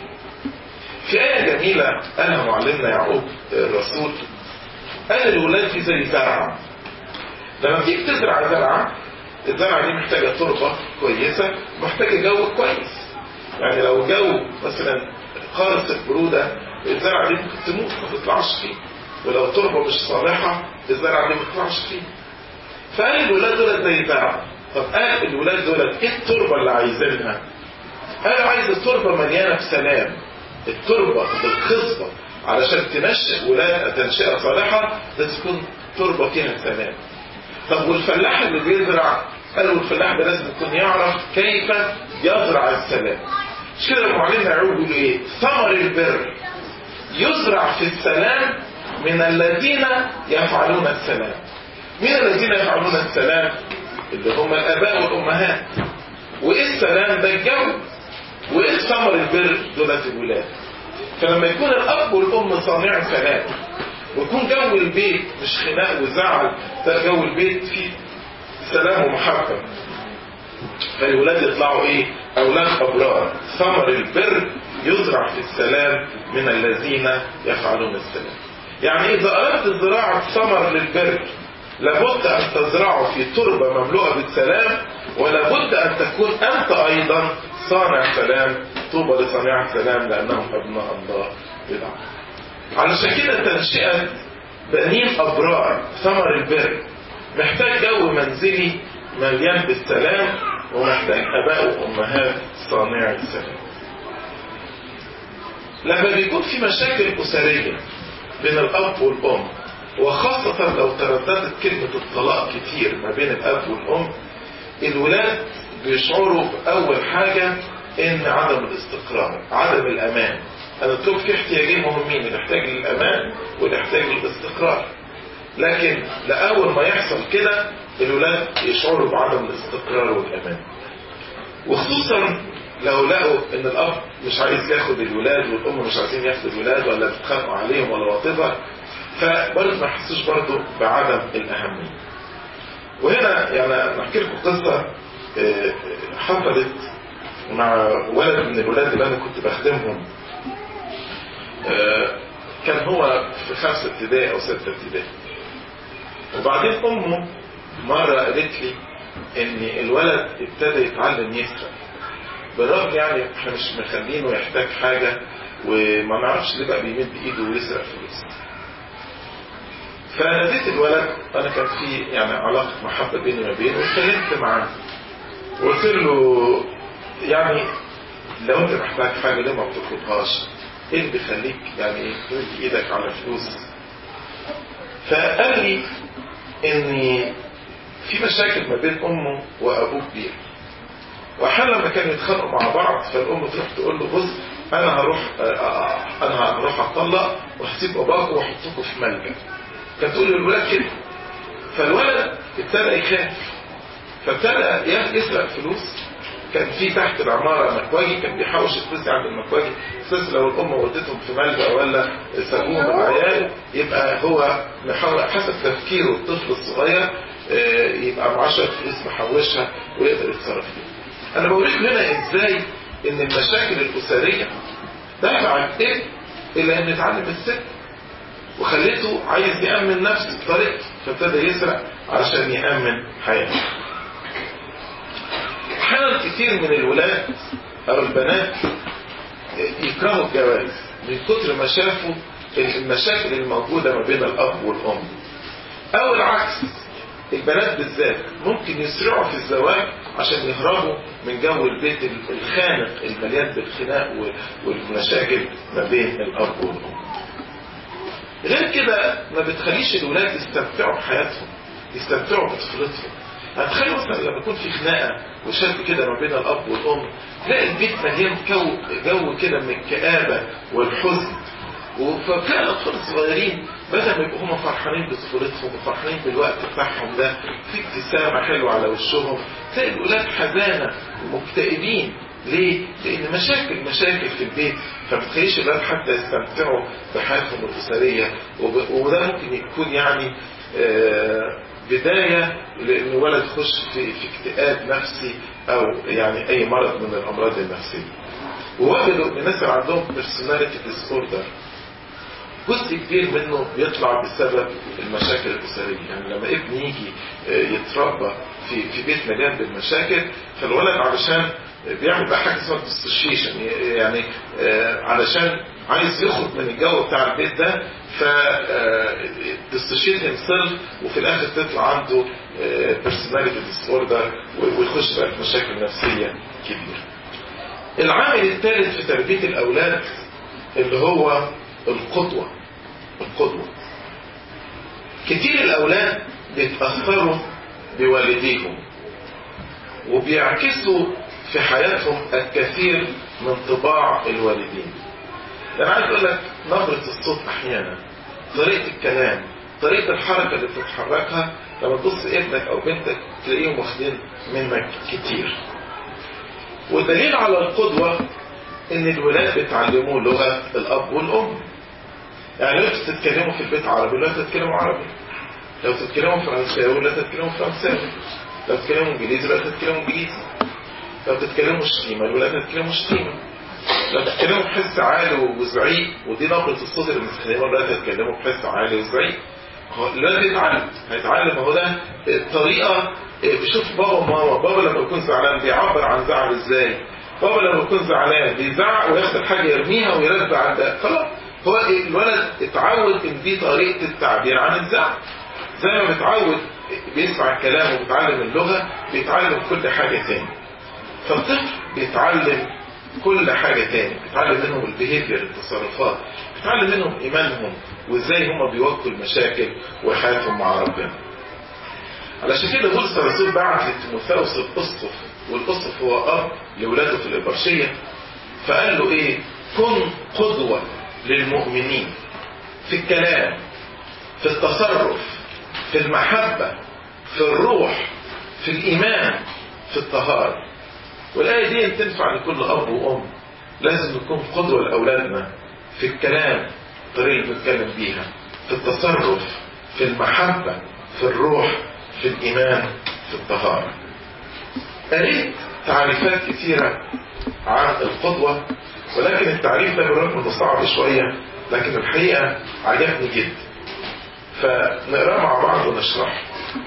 في آية جميلة قالها معلمنا يعقوب الرسول، قال الولاد في زي زرعة. لما تيجي تزرع زرعة، الزرعة دي محتاجة تربة كويسة، محتاجة جو كويس. يعني لو جو مثلا قارس البرودة، الزرعة دي ممكن تموت ما تطلعش فيه، ولو تربة مش صالحة الزرعة دي ما تطلعش فيه. فقال الولاد دول زي زرعة. طب قال الولاد دول ايه التربة اللي عايزينها؟ قال عايز التربة مليانة بسلام، التربة الخصبة علشان تنشئ ولاد تنشئة صالحة لازم تكون تربة فيها سلام. طب والفلاح اللي بيزرع، قالوا الفلاح ده لازم يكون يعرف كيف يزرع السلام. مش كده المعلم يعقوب يقول ايه؟ ثمر البر يزرع في السلام من الذين يفعلون السلام. مين الذين يفعلون السلام؟ اللي هم الآباء والأمهات. وإيه السلام ده؟ الجو. وإيه ثمر البر؟ دولة الولاد. فلما يكون الأب والأم صانع سلام، ويكون جو البيت مش خناق وزعل، ده جو البيت فيه سلام ومحبة، فالولاد يطلعوا إيه؟ أولاد أبرار. ثمر البر يزرع في السلام من الذين يفعلون السلام. يعني إذا أردت زراعة ثمر للبر، لابد أن تزرعه في تربة مملوءة بالسلام، ولابد أن تكون أنت أيضا صانع سلام. طوبى لصانع السلام لأنهم أبناء الله بدعا. علشان كده تنشئة بنين أبرار، ثمر البر، محتاج جو منزلي مليان بالسلام، ومحتاج أباء وأمهات صانع السلام. لما بيكون في مشاكل أسرية بين الأب والأم، وخاصة لو ترددت كلمة الطلاق كتير ما بين الأب والأم، الولاد بيشعروا بأول حاجة إن عدم الاستقرار، عدم الأمان. أنا قلت في احتياجين مهمين، الاحتياج للأمان والاحتياج للاستقرار. لكن لأول ما يحصل كده الولاد يشعروا بعدم الاستقرار والأمان، وخصوصا لو لقوا إن الأب مش عايز ياخد الولاد والأم مش عايزين ياخدوا الولاد، ولا بيتخانقوا عليهم ولا وطبع، فبرضه ما يحسوش برضه بعدم الأهمية. وهنا يعني نحكي لكم قصة حصلت مع ولد من الولاد اللي أنا كنت بخدمهم. كان هو في خمسة ابتدائي أو ستة ابتدائي، وبعدين أمه مرة قالت لي إن الولد ابتدى يتعلم يسرق، بالرغم يعني احنا مش مخلينه يحتاج حاجة، وما نعرفش ليه بقى بيمد إيده ويسرق فلوس. فناديت الولد، أنا كان في يعني علاقة محبة بيني وبينه، واتكلمت معاه وقلت له يعني لو أنت محتاج حاجة ليه ما بتطلبهاش؟ إيه اللي بيخليك يعني تمد إيدك على فلوس؟ فقال لي إن في مشاكل ما بين أمه وأبوه كبير، وأحيانا لما كانوا يتخانقوا مع بعض فالأم تروح تقول له بص أنا هروح أنا هروح أطلق وهسيب باباكم وأحطكم في ملجأ. كانت تقول للولاد كده. فالولد ابتدى يخاف، فابتدى يسرق فلوس. كان في تحت العمارة مكواجي، كان بيحوش الفلوس عند المكواجي، اساس لو الام ودتهم في ملجأ ولا سابوهم العيال يبقى هو محاول حسب تفكيره الطفل الصغير يبقى معاه شوية فلوس محوشها ويقدر يتصرف فيها. انا بوريك هنا ازاي ان المشاكل الاسرية دفعت ايه الى ان يتعلم السر، وخليته عايز يأمن نفسه بطريقته، فابتدى يسرق علشان يأمن حياته. احيانا كتير من الولاد او البنات يكرهوا الجواز من كتر ما شافوا المشاكل الموجودة ما بين الاب والام، او العكس البنات بالذات ممكن يسرعوا في الزواج عشان يهربوا من جو البيت الخانق المليان بالخناق والمشاكل ما بين الاب والام. غير كده ما بتخليش الولاد يستمتعوا بحياتهم، يستمتعوا بطفولتهم. هتخيل مثلا لما يكون في خناقه وشد كده ما بين الاب والام، تلاقي البيت مليان جو, جو كده من الكآبه والحزن. فكان الاطفال الصغيرين بدل ما يبقوا هم فرحانين بطفولتهم وفرحانين بالوقت بتاعهم ده، في ابتسامه حلوه على وشهم، تلاقي الاولاد حزانه ومكتئبين. ليه؟ لان مشاكل مشاكل في البيت، فبتخليش الولاد حتى يستمتعوا بحياتهم الاسريه. وده ممكن يكون يعني آه بداية لأن ولد يخش في, في اكتئاب نفسي أو يعني أي مرض من الأمراض النفسية. ووجدوا الناس اللي عندهم personality disorder جزء كبير منه بيطلع بسبب المشاكل الأسرية. يعني لما ابن يجي يتربى في في بيت مليان بالمشاكل، فالولد علشان بيعمل بقى حاجة اسمها ديسوشيشن، يعني علشان عايز يخرج من الجو بتاع البيت ده، ف ديسوشيت هيمسيلف، وفي الاخر تطلع عنده personality disorder ويخش بقى في مشاكل نفسية كبيرة. العامل الثالث في تربية الأولاد اللي هو القدوة. القدوة كتير الأولاد بيتأثروا بوالديهم وبيعكسوا في حياتهم الكثير من طباع الوالدين. أنا عايز أقول لك نبرة الصوت أحيانا، طريقة الكلام، طريقة الحركة اللي بتتحركها، لما تبص ابنك أو بنتك تلاقيهم واخدين منك كتير. والدليل على القدوة إن الولاد بيتعلموا لغة الأب والأم. يعني لو تتكلموا في البيت عربي لا تتكلموا عربي، لو تتكلموا فرنساوي لا تتكلموا فرنساوي، لو تتكلموا إنجليزي لا تتكلموا إنجليزي، لو تتكلموا شتيمة ولا تتكلموا شتيمة، لو تتكلموا بحس عالي وزعيق، ودي نبرة الصوت اللي بنستخدمها، لا تتكلموا بحس عالي وزعيق. لا بيتعلم، هيتعلم هو ده الطريقة. بيشوف بابا وماما، بابا لما يكون زعلان بيعبر عن زعل ازاي، بابا لما يكون زعلان بيزعق وياخد الحاجة يرميها ويرد على ده. خلاص هو الولد اتعود ان دي طريقة التعبير عن الزعل. زي ما بيتعود بيسمع الكلام وبيتعلم اللغة، بيتعلم كل حاجة تاني. فالطفل بيتعلم كل حاجة تاني، بيتعلم منهم البيهيفير، التصرفات، بيتعلم منهم ايمانهم وازاي هم بيواجهوا المشاكل وحياتهم مع ربنا. علشان كده بولس الرسول بعت لتيموثاوس الاسقف، والاسقف هو اب لاولاده في الابرشيه، فقال له ايه؟ كن قدوه للمؤمنين في الكلام، في التصرف، في المحبه، في الروح، في الايمان، في الطهاره. والايه دي تنفع لكل اب وام. لازم نكون قدوه لاولادنا في الكلام، الطريقه اللي بنتكلم بيها، في التصرف، في المحبه، في الروح، في الإيمان، في الطهارة. قريت تعريفات كثيرة عن القدوة، ولكن التعريف ده بالرغم انه صعب شوية لكن الحقيقة عجبني جدا، فنقرأ مع بعض ونشرح.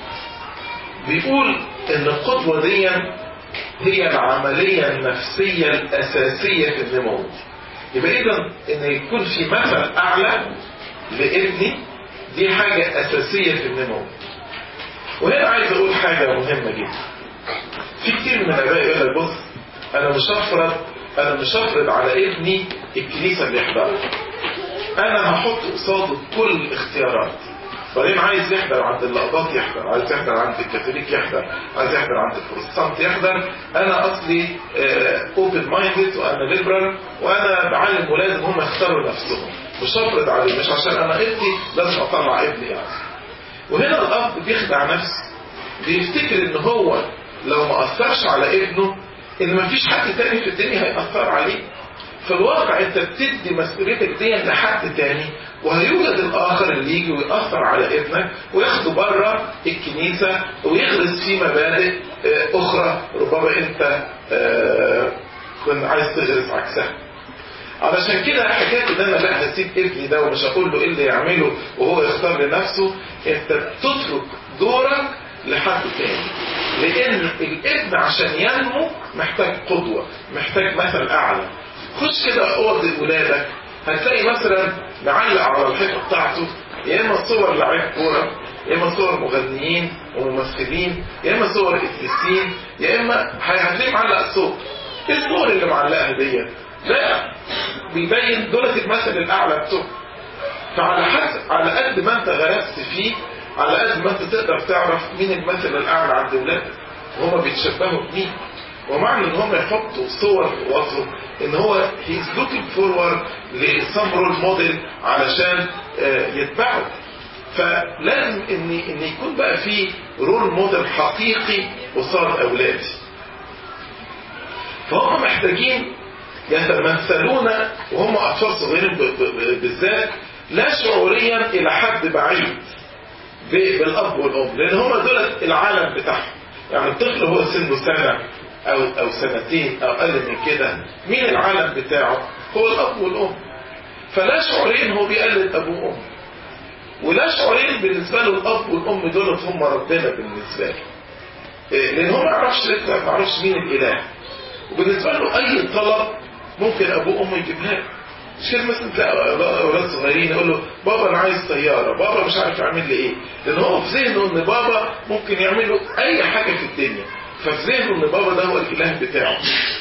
بيقول ان القدوة دي هي العملية النفسية الأساسية في النمو. يبقى إذا ان يكون في مثل أعلى لابني دي حاجة أساسية في النمو. وهنا عايز اقول حاجة مهمة جدا. في كتير من الاباء يقول لك بص انا مش هفرض انا مش هفرض على ابني الكنيسة اللي يحضرها، انا هحط قصاده كل الاختيارات. بعدين عايز يحضر عند اللقباط يحضر، عايز يحضر عند الكاثوليك يحضر، عايز يحضر عند البروتستانت يحضر. انا اصلي اوبن مايندد وانا ليبرال، وانا بعلم ولادي هم يختاروا نفسهم، مش هفرض عليه، مش عشان انا ابني لازم اطلع ابني يعني. وهنا الأب بيخدع نفسه، بيفتكر ان هو لو ما أثرش على ابنه إن ما فيش حد تاني في الدنيا هيأثر عليه. في الواقع انت بتدي مسؤوليتك دي لحد تاني، وهيوجد الاخر اللي يجي ويأثر على ابنك وياخده بره الكنيسة ويغرس فيه مبادئ اخرى ربما انت كنت عايز تغرس عكسها. علشان كده حكاية ان انا لا هسيب ابني ده ومش هقول له ايه اللي يعمله وهو يختار لنفسه، انت بتترك دورك لحد تاني. لان الابن عشان ينمو محتاج قدوة، محتاج مثل اعلى. خش كده اوض ولادك هتلاقي مثلا معلق على الحيطه بتاعته يا اما صور لعيب كوره، يا اما صور مغنيين وممثلين، يا اما صور قديسين، يا اما هتلاقي معلق صور. ايه الصور اللي معلقها دي؟ لا بيبين دولة المثل الاعلى بتوعه. فعلى حسب على قد ما انت غرست فيه على قد ما انت تقدر تعرف مين المثل الاعلى عند ولادك وهما بيتشبهوا بمين. ومعنى ان هم يحطوا صور في وصفه ان هو he's looking forward لسم رول موديل علشان يتبعه. فلازم ان ان يكون بقى فيه رول موديل حقيقي قصاد اولادي. فهم محتاجين يتمثلون وهم اطفال صغيرين بالذات لا شعوريا الى حد بعيد بالاب والام، لان هم دول العالم بتاعهم. يعني الطفل هو سنه سنه أو, أو سنتين أو أقل من كده، مين العالم بتاعه؟ هو الأب والأم. فلا شعورين هو بيقلد أبوه وأمه، ولا شعورين بالنسبة له الأب والأم دول هم ربنا بالنسبة له، لأن هو ما يعرفش لسه ما يعرفش مين الإله. وبالنسبة له أي طلب ممكن أبوه وأمه يجيبها له. مش كده مثلا تلاقي أولاد صغيرين يقول له بابا أنا عايز طيارة، بابا مش عارف يعمل لي إيه، لأن هو في ذهنه إن بابا ممكن يعمل له أي حاجة في الدنيا، ففي ذهنه ان بابا ده هو الاله بتاعه.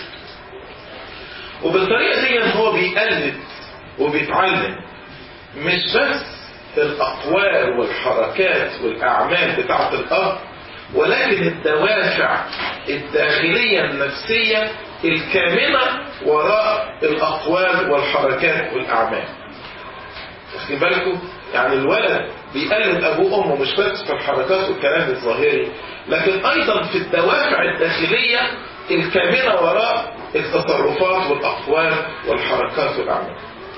وبالطريقه دي هو بيقلد وبيتعلم مش بس الاقوال والحركات والاعمال بتاعه الاب، ولكن الدوافع الداخليه النفسيه الكامنه وراء الاقوال والحركات والاعمال. واخدين بالكم؟ يعني الولد بيقلد ابوه وامه مش بس في الحركات والكلام الظاهري، لكن ايضا في الدوافع الداخليه الكامنه وراء التصرفات والاقوال والحركات والاعمال.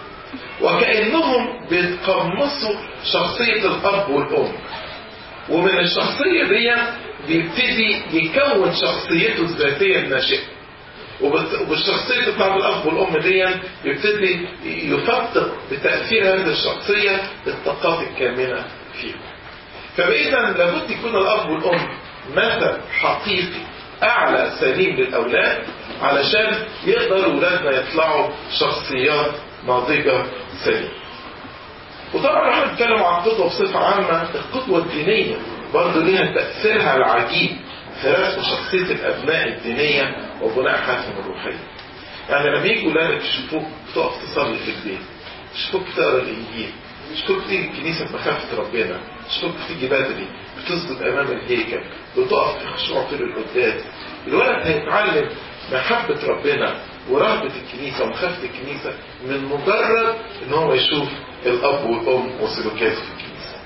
وكانهم بيتقمصوا شخصيه الاب والام، ومن الشخصيه دي بيبتدي يكون شخصيته الذاتيه الناشئه. وبالشخصية بتاعت الأب والأم دي يبتدي يفتق بتأثير هذه الشخصية الطاقات الكامنة فيه. فبإذا لابد يكون الأب والأم مثل حقيقي أعلى سليم للأولاد علشان يقدر أولادنا يطلعوا شخصيات ناضجة سليمة. وطبعا احنا بنتكلم عن القدوة بصفة عامة. القدوة الدينية برضه ليها تأثيرها العجيب في رسم شخصية الأبناء الدينية وبناء حياتهم الروحية. يعني لما يجوا ولادك يشوفوك بتقف تصلي في البيت، يشوفوك بتقرا الإنجيل، يشوفوك بتيجي الكنيسة بمخافة ربنا، يشوفوك بتيجي بدري، بتسجد أمام الهيكل، بتقف في خشوع طول القداس، الولد هيتعلم محبة ربنا ورهبة الكنيسة ومخافة الكنيسة من مجرد إن هو يشوف الأب والأم وسلوكاته في الكنيسة.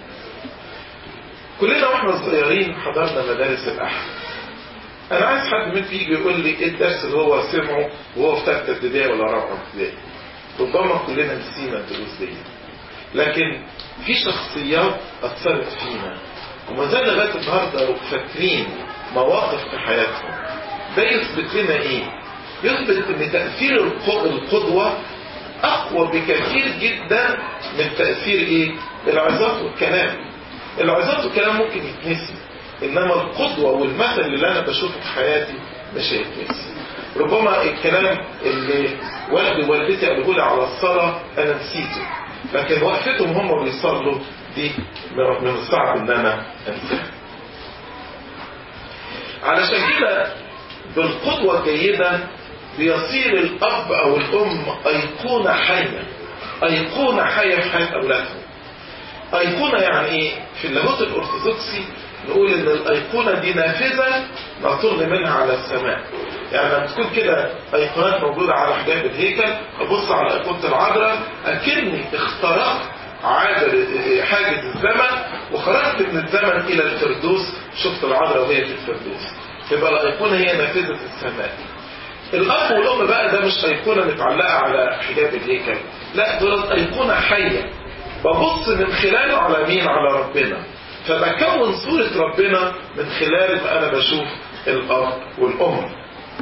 كلنا واحنا صغيرين حضرنا مدارس الأحد. أنا عايز حد منكم يجي يقول لي إيه الدرس اللي هو سمعه وهو في ثالثة ابتدائي ولا رابعة ابتدائي. ربما كلنا نسينا الدروس دي، لكن في شخصيات أثرت فينا وما زال لغاية النهارده فاكرين مواقف في حياتهم. ده يثبت لنا إيه؟ يثبت إن تأثير القدوة أقوى بكثير جدا من تأثير إيه؟ العظات والكلام. العظات والكلام ممكن يتنسي، إنما القدوة والمثل اللي أنا بشوفه في حياتي مش هيتنسي. ربما الكلام اللي والدي ووالدتي قالوه لي على الصلاة أنا نسيته، لكن وقفتهم هم بيصلوا دي من الصعب إن أنا أنساها. علشان كده بالقدوة الجيدة بيصير الأب أو الأم أيقونة حية، أيقونة حية في حياة أولادهم. أيقونة يعني إيه؟ في اللاهوت الأرثوذكسي نقول إن الأيقونة دي نافذة نطل منها على السماء. يعني لما تكون كده أيقونات موجودة على حجاب الهيكل، أبص على أيقونة العذراء أكني اخترقت عابر حاجز الزمن وخرجت من الزمن إلى الفردوس، شفت العذراء وهي في الفردوس. يبقى الأيقونة هي نافذة السماء. الأب والأم بقى ده مش أيقونة متعلقة على حجاب الهيكل، لا دول أيقونة حية ببص من خلاله على مين؟ على ربنا. فبكون صورة ربنا من خلال ما أنا بشوف الأب والأم.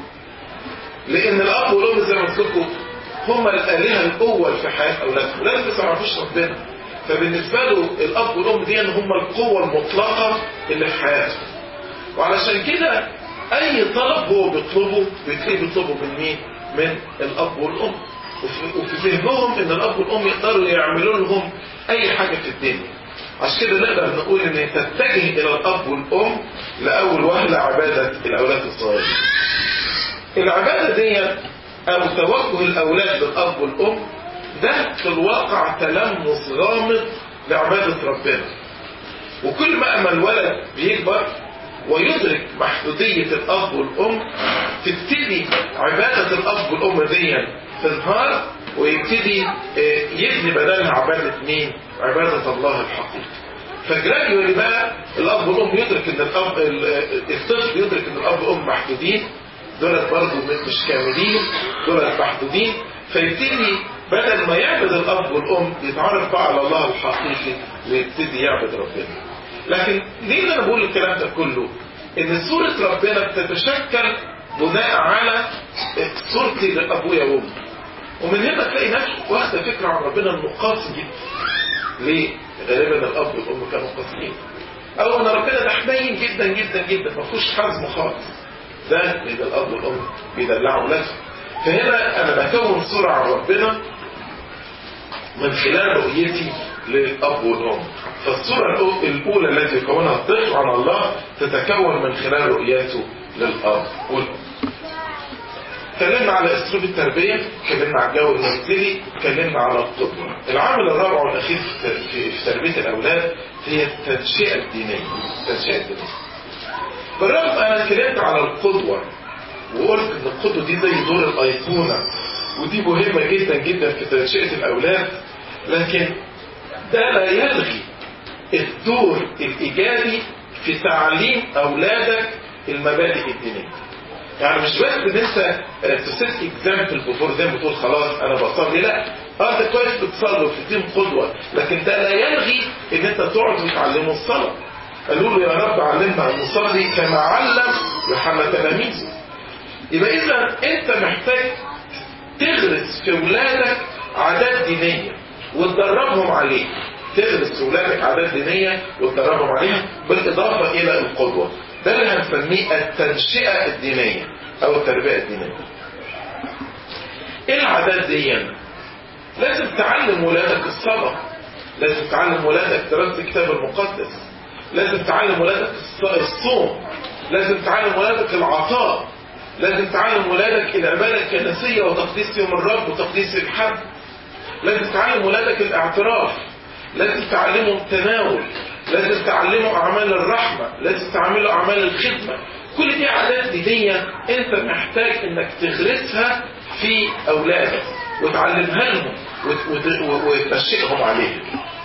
لأن الأب والأم زي ما قلت لكم هم الآلهة الأول في حياة أولادهم، ولادهم لسه ما يعرفوش ربنا، فبالنسبة له الأب والأم دي هم القوة المطلقة اللي في حياتهم. وعلشان كده أي طلب هو بيطلبه بيتلاقيه بيطلبه من مين؟ من الأب والأم. وفي ذهنهم إن الأب والأم يقدروا يعملوا لهم أي حاجة في الدنيا. عشان كده نقدر نقول إن تتجه إلى الأب والأم لأول وهلة عبادة الأولاد الصغيرين. العبادة دي أو توجه الأولاد للأب والأم ده في الواقع تلمس غامض لعبادة ربنا. وكل ما أما الولد بيكبر ويدرك محدودية الأب والأم تبتدي عبادة الأب والأم دي تنهار ويبتدي يبني بدلها عبادة مين؟ عبادة الله الحقيقي. فجراديولي بقى الأب والأم يدرك إن الأب الطفل يدرك إن الأب والأم محدودين، دولت برضه مش كاملين، دولت محدودين، فيبتدي بدل ما يعبد الأب والأم يتعرف بقى على الله الحقيقي ويبتدي يعبد ربنا. لكن ليه أنا بقول الكلام ده كله؟ إن صورة ربنا بتتشكل بناء على صورتي لأبويا وأمي. ومن هنا تلاقي ناس واخدة فكرة عن ربنا إنه قاسي جدا. ليه؟ غالبا الأب والأم كانوا قاسيين. أو إن ربنا ده حنين جدا جدا جدا ما فيهوش حزم خالص. ده لأن الأب والأم بيدلعوا أولادهم. فهنا أنا بكون صورة عن ربنا من خلال رؤيتي للأب والأم. فالصورة الأولى التي يكونها الطفل عن الله تتكون من خلال رؤيته للأب والأم. اتكلمنا على اسلوب التربية، اتكلمنا على الجو المنزلي، اتكلمنا على القدوة. العامل الرابع والأخير في تربية الأولاد هي التنشئة الدينية. التنشئة الدينية. بالرغم أنا اتكلمت على القدوة وقلت إن القدوة دي زي دور الأيقونة ودي مهمة جدا جدا في تنشئة الأولاد، لكن ده لا يلغي الدور الإيجابي في تعليم أولادك المبادئ الدينية. يعني مش بس ان انت تسيت اكزامبل بفور ذم بتقول خلاص انا بصلي، لا انت كويس بتصلي وتديهم قدوه، لكن ده لا يلغي ان انت تقعد وتعلمه الصلاه. قالوا له يا رب علمنا ان نصلي كما علم يوحنا تلاميذه. يبقى اذا انت محتاج تغرس في اولادك عادات دينيه وتدربهم عليها. تغرس في اولادك عادات دينيه وتدربهم عليها بالاضافه الى القدوه. ده اللي هنسميه التنشئة الدينية أو التربية الدينية. إيه العادات دي؟ لازم تعلم ولادك الصلاة، لازم تعلم ولادك دراسة الكتاب المقدس، لازم تعلم ولادك الصوم، لازم تعلم ولادك العطاء، لازم تعلم ولادك العبادة الكنسية وتقديس يوم الرب وتقديس الحد، لازم تعلم ولادك الاعتراف، لازم تعلمهم التناول، لازم تعلموا أعمال الرحمة، لازم تعملوا أعمال الخدمة. كل دي عادات دينية أنت محتاج أنك تغرسها في أولادك وتعلمها لهم وتنشئهم عليها.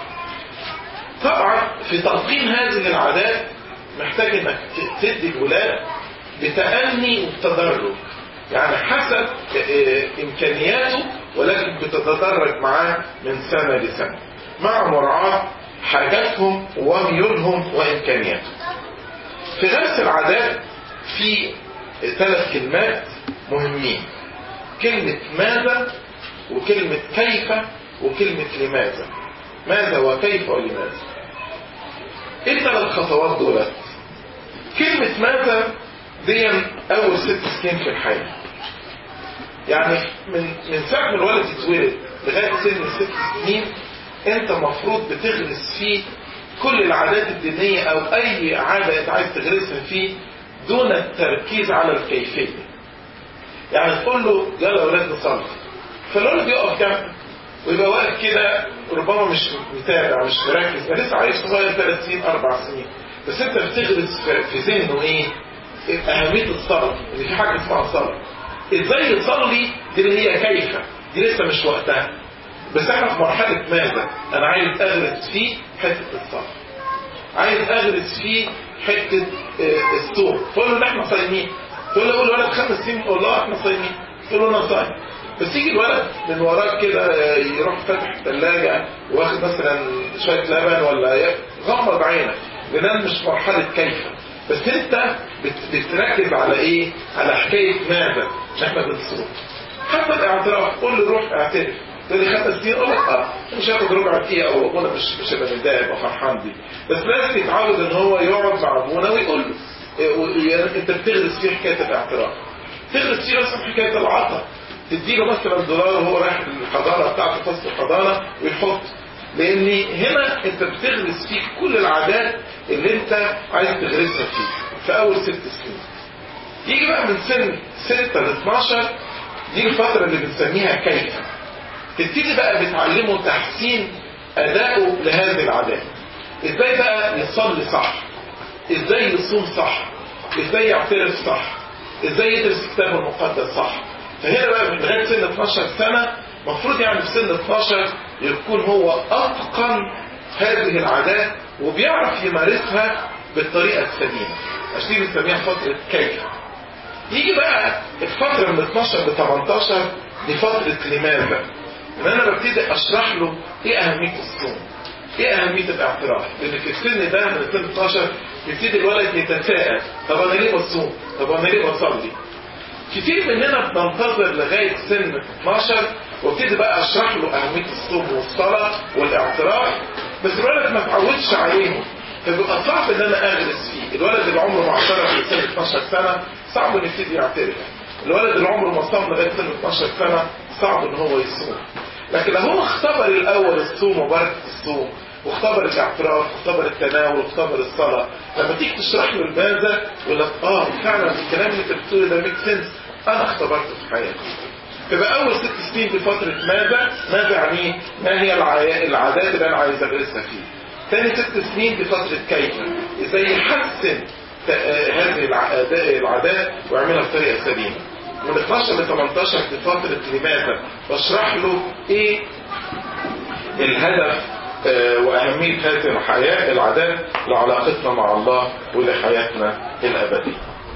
طبعا في تلقين هذه العادات محتاج أنك تدي الولاد بتأني وبتدرج، يعني حسب إمكانياته، ولكن بتتدرج معاه من سنة لسنة مع مراعاة حاجاتهم وميولهم وإمكانياتهم. في غرس العادات في ثلاث كلمات مهمين: كلمة ماذا وكلمة كيف وكلمة لماذا. ماذا وكيف ولماذا. ايه الثلاث خطوات دولت؟ كلمة ماذا دي أول ست سنين في الحياة، يعني من من ساعة ما الولد يتولد لغاية سن ست سنين انت مفروض بتغرس فيه كل العادات الدينية او اي عادة انت عايز تغرسها فيه دون التركيز على الكيفية. يعني تقول له يلا يا ولاد نصلي، فالولد يقف جنبك ويبقى واقف كده ربما مش متابع مش مركز، ما لسه عايز صغير ثلاث سنين اربع سنين، بس انت بتغرس في ذهنه ايه؟ اهمية الصلاة، ان في حاجة اسمها صلاة. ازاي يصلي دي اللي هي كيف، دي لسه مش وقتها، بس احنا في مرحلة ماذا. انا عايز اغرس فيه حتة الصلاة. عايز اغرس فيه حته الصوم، تقول له احنا صايمين، تقول له الولد خمس سنين والله احنا صايمين، تقول له انا صايم. بس يجي الولد من وراك كده يروح فاتح الثلاجه واخد مثلا شويه لبن ولا غمض عينك، لان مش مرحله كيف، بس انت بتركز على ايه؟ على حكايه ماذا احنا بنصوم. حتى الاعتراف، قول له روح اعترف، تقول لي خمس سنين، اقول لك اه مش هاخد ربع دقيقه او ابونا مش مش هبقى متضايق ابقى فرحان بيه، بس لازم يتعود ان هو يقعد مع ابونا ويقول له إيه انت بتغرس فيه حكايه الاعتراف، تغرس فيه مثلا حكايه العطاء، تديله مثلا دولار وهو رايح الحضانه بتاعته فصل الحضانه ويحط، لان هنا انت بتغرس فيه كل العادات اللي انت عايز تغرسها فيه في اول ست سنين. يجي بقى من سن ستة ل اتناشر دي الفتره اللي بنسميها كيف، تبتدي بقى بتعلمه تحسين ادائه لهذه العادات، ازاي بقى يصلي صح، ازاي يصوم صح، ازاي يعترف صح، ازاي يدرس الكتاب المقدس صح. فهنا بقى من لغايه سن اتناشر سنه المفروض يعني في سن اتناشر يكون هو اتقن هذه العادات وبيعرف يمارسها بالطريقه السليمه، عشان دي بنسميها فتره كيف. يجي بقى الفتره من اتناشر ل تمنتاشر دي فتره لماذا، ان انا ببتدي اشرح له ايه اهميه الصوم، ايه اهميه الاعتراف، لان في السن ده من سن اتناشر يبتدي الولد يتساءل، طب انا ليه بصوم، طب انا ليه بصلي. كتير مننا بننتظر لغايه سن اتناشر وابتدي بقى اشرح له اهميه الصوم والصلاه والاعتراف، بس الولد ما اتعودش عليهم، فبيبقى صعب ان انا اغرس فيه. الولد اللي عمره ما اعترف في سن اتناشر سنه صعب انه يبتدي يعترف، الولد اللي عمره ما صام لغايه سن اتناشر سنه صعب ان هو يصوم. لكن لو هو اختبر الاول الصوم وبركه الصوم، واختبر الاعتراف، واختبر التناول، واختبر الصلاه، لما تيجي تشرح له الماذا يقول لك اه فعلا الكلام اللي انت بتقوله ده ميك سنس، انا اختبرته في حياتي. يبقى اول ست سنين دي فتره ماذا، ماذا يعني ما هي العادات اللي انا عايز اغرسها فيه. ثاني ست سنين دي فتره كيف، ازاي يحسن هذه العادات ويعملها بطريقه سليمه. من اتناشر ل تمنتاشر دي فتره لماذا، بشرح له ايه الهدف واهميه هذه الحياه العادات لعلاقتنا مع الله ولحياتنا الابديه.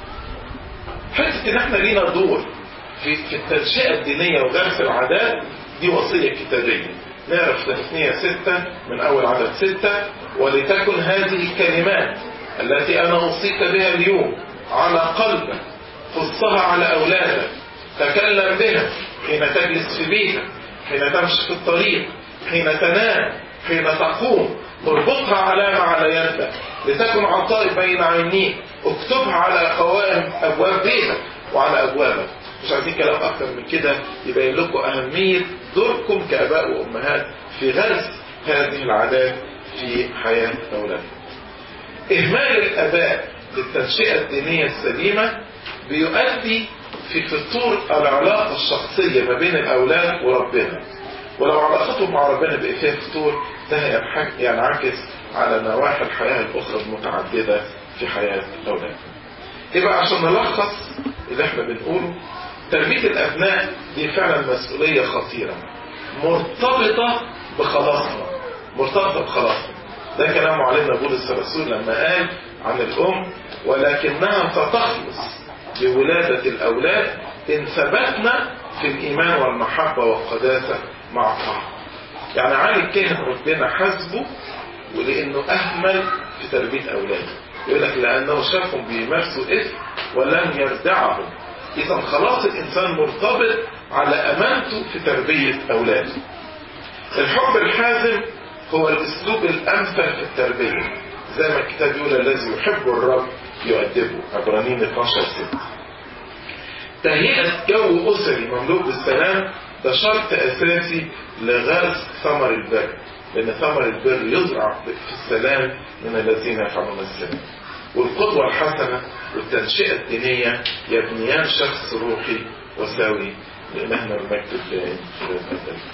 حته ان احنا لينا دور في في التنشئه الدينيه وغرس العادات دي وصيه كتابيه. نعرف في تثنية ستة من اول عدد ستة، ولتكن هذه الكلمات التي انا اوصيك بها اليوم على قلبك، خصها على اولادك، تكلم بها حين تجلس في بيتك، حين تمشي في الطريق، حين تنام، حين تقوم، اربطها علامة على يدك، لتكن عطاء بين عينيك، اكتبها على قوائم ابواب بيتك وعلى ابوابك. مش عايزين كلام اكتر من كده يبين لكم اهمية دوركم كاباء وامهات في غرس هذه العادات في حياة اولادكم. اهمال الاباء للتنشئة الدينية السليمة بيؤدي في فطور العلاقة الشخصية ما بين الاولاد وربنا، ولو علاقتهم مع ربنا بقى فيها فطور ده ينعكس على نواحي الحياة الاخرى المتعددة في حياة اولادنا. يبقى عشان نلخص اللي احنا بنقوله، تربية الابناء دي فعلا مسؤولية خطيرة مرتبطة بخلاصنا، مرتبطة بخلاصنا. ده كلام معلمنا بولس الرسول لما قال عن الام ولكنها ستخلص بولادة الاولاد ان ثبتنا في الايمان والمحبة والقداسة مع الطاعة. يعني علي الكاهن ربنا حسبه ولانه اهمل في تربية اولاده، يقول لك لانه شافهم بيمارسوا اثم ولم يردعهم. اذا خلاص الانسان مرتبط على امانته في تربية اولاده. الحب الحازم هو الاسلوب الامثل في التربية، زي ما الكتاب يقول الذي يحب الرب يؤدبه، عبرانيين اتناشر ستة. تهيئة جو اسري مملوء بالسلام ده شرط اساسي لغرس ثمر البر، لان ثمر البر يزرع في السلام من الذين يفعلون السلام. والقدوة الحسنة والتنشئة الدينية يبنيان شخص روحي وسوي لإلهنا المجد الدائم.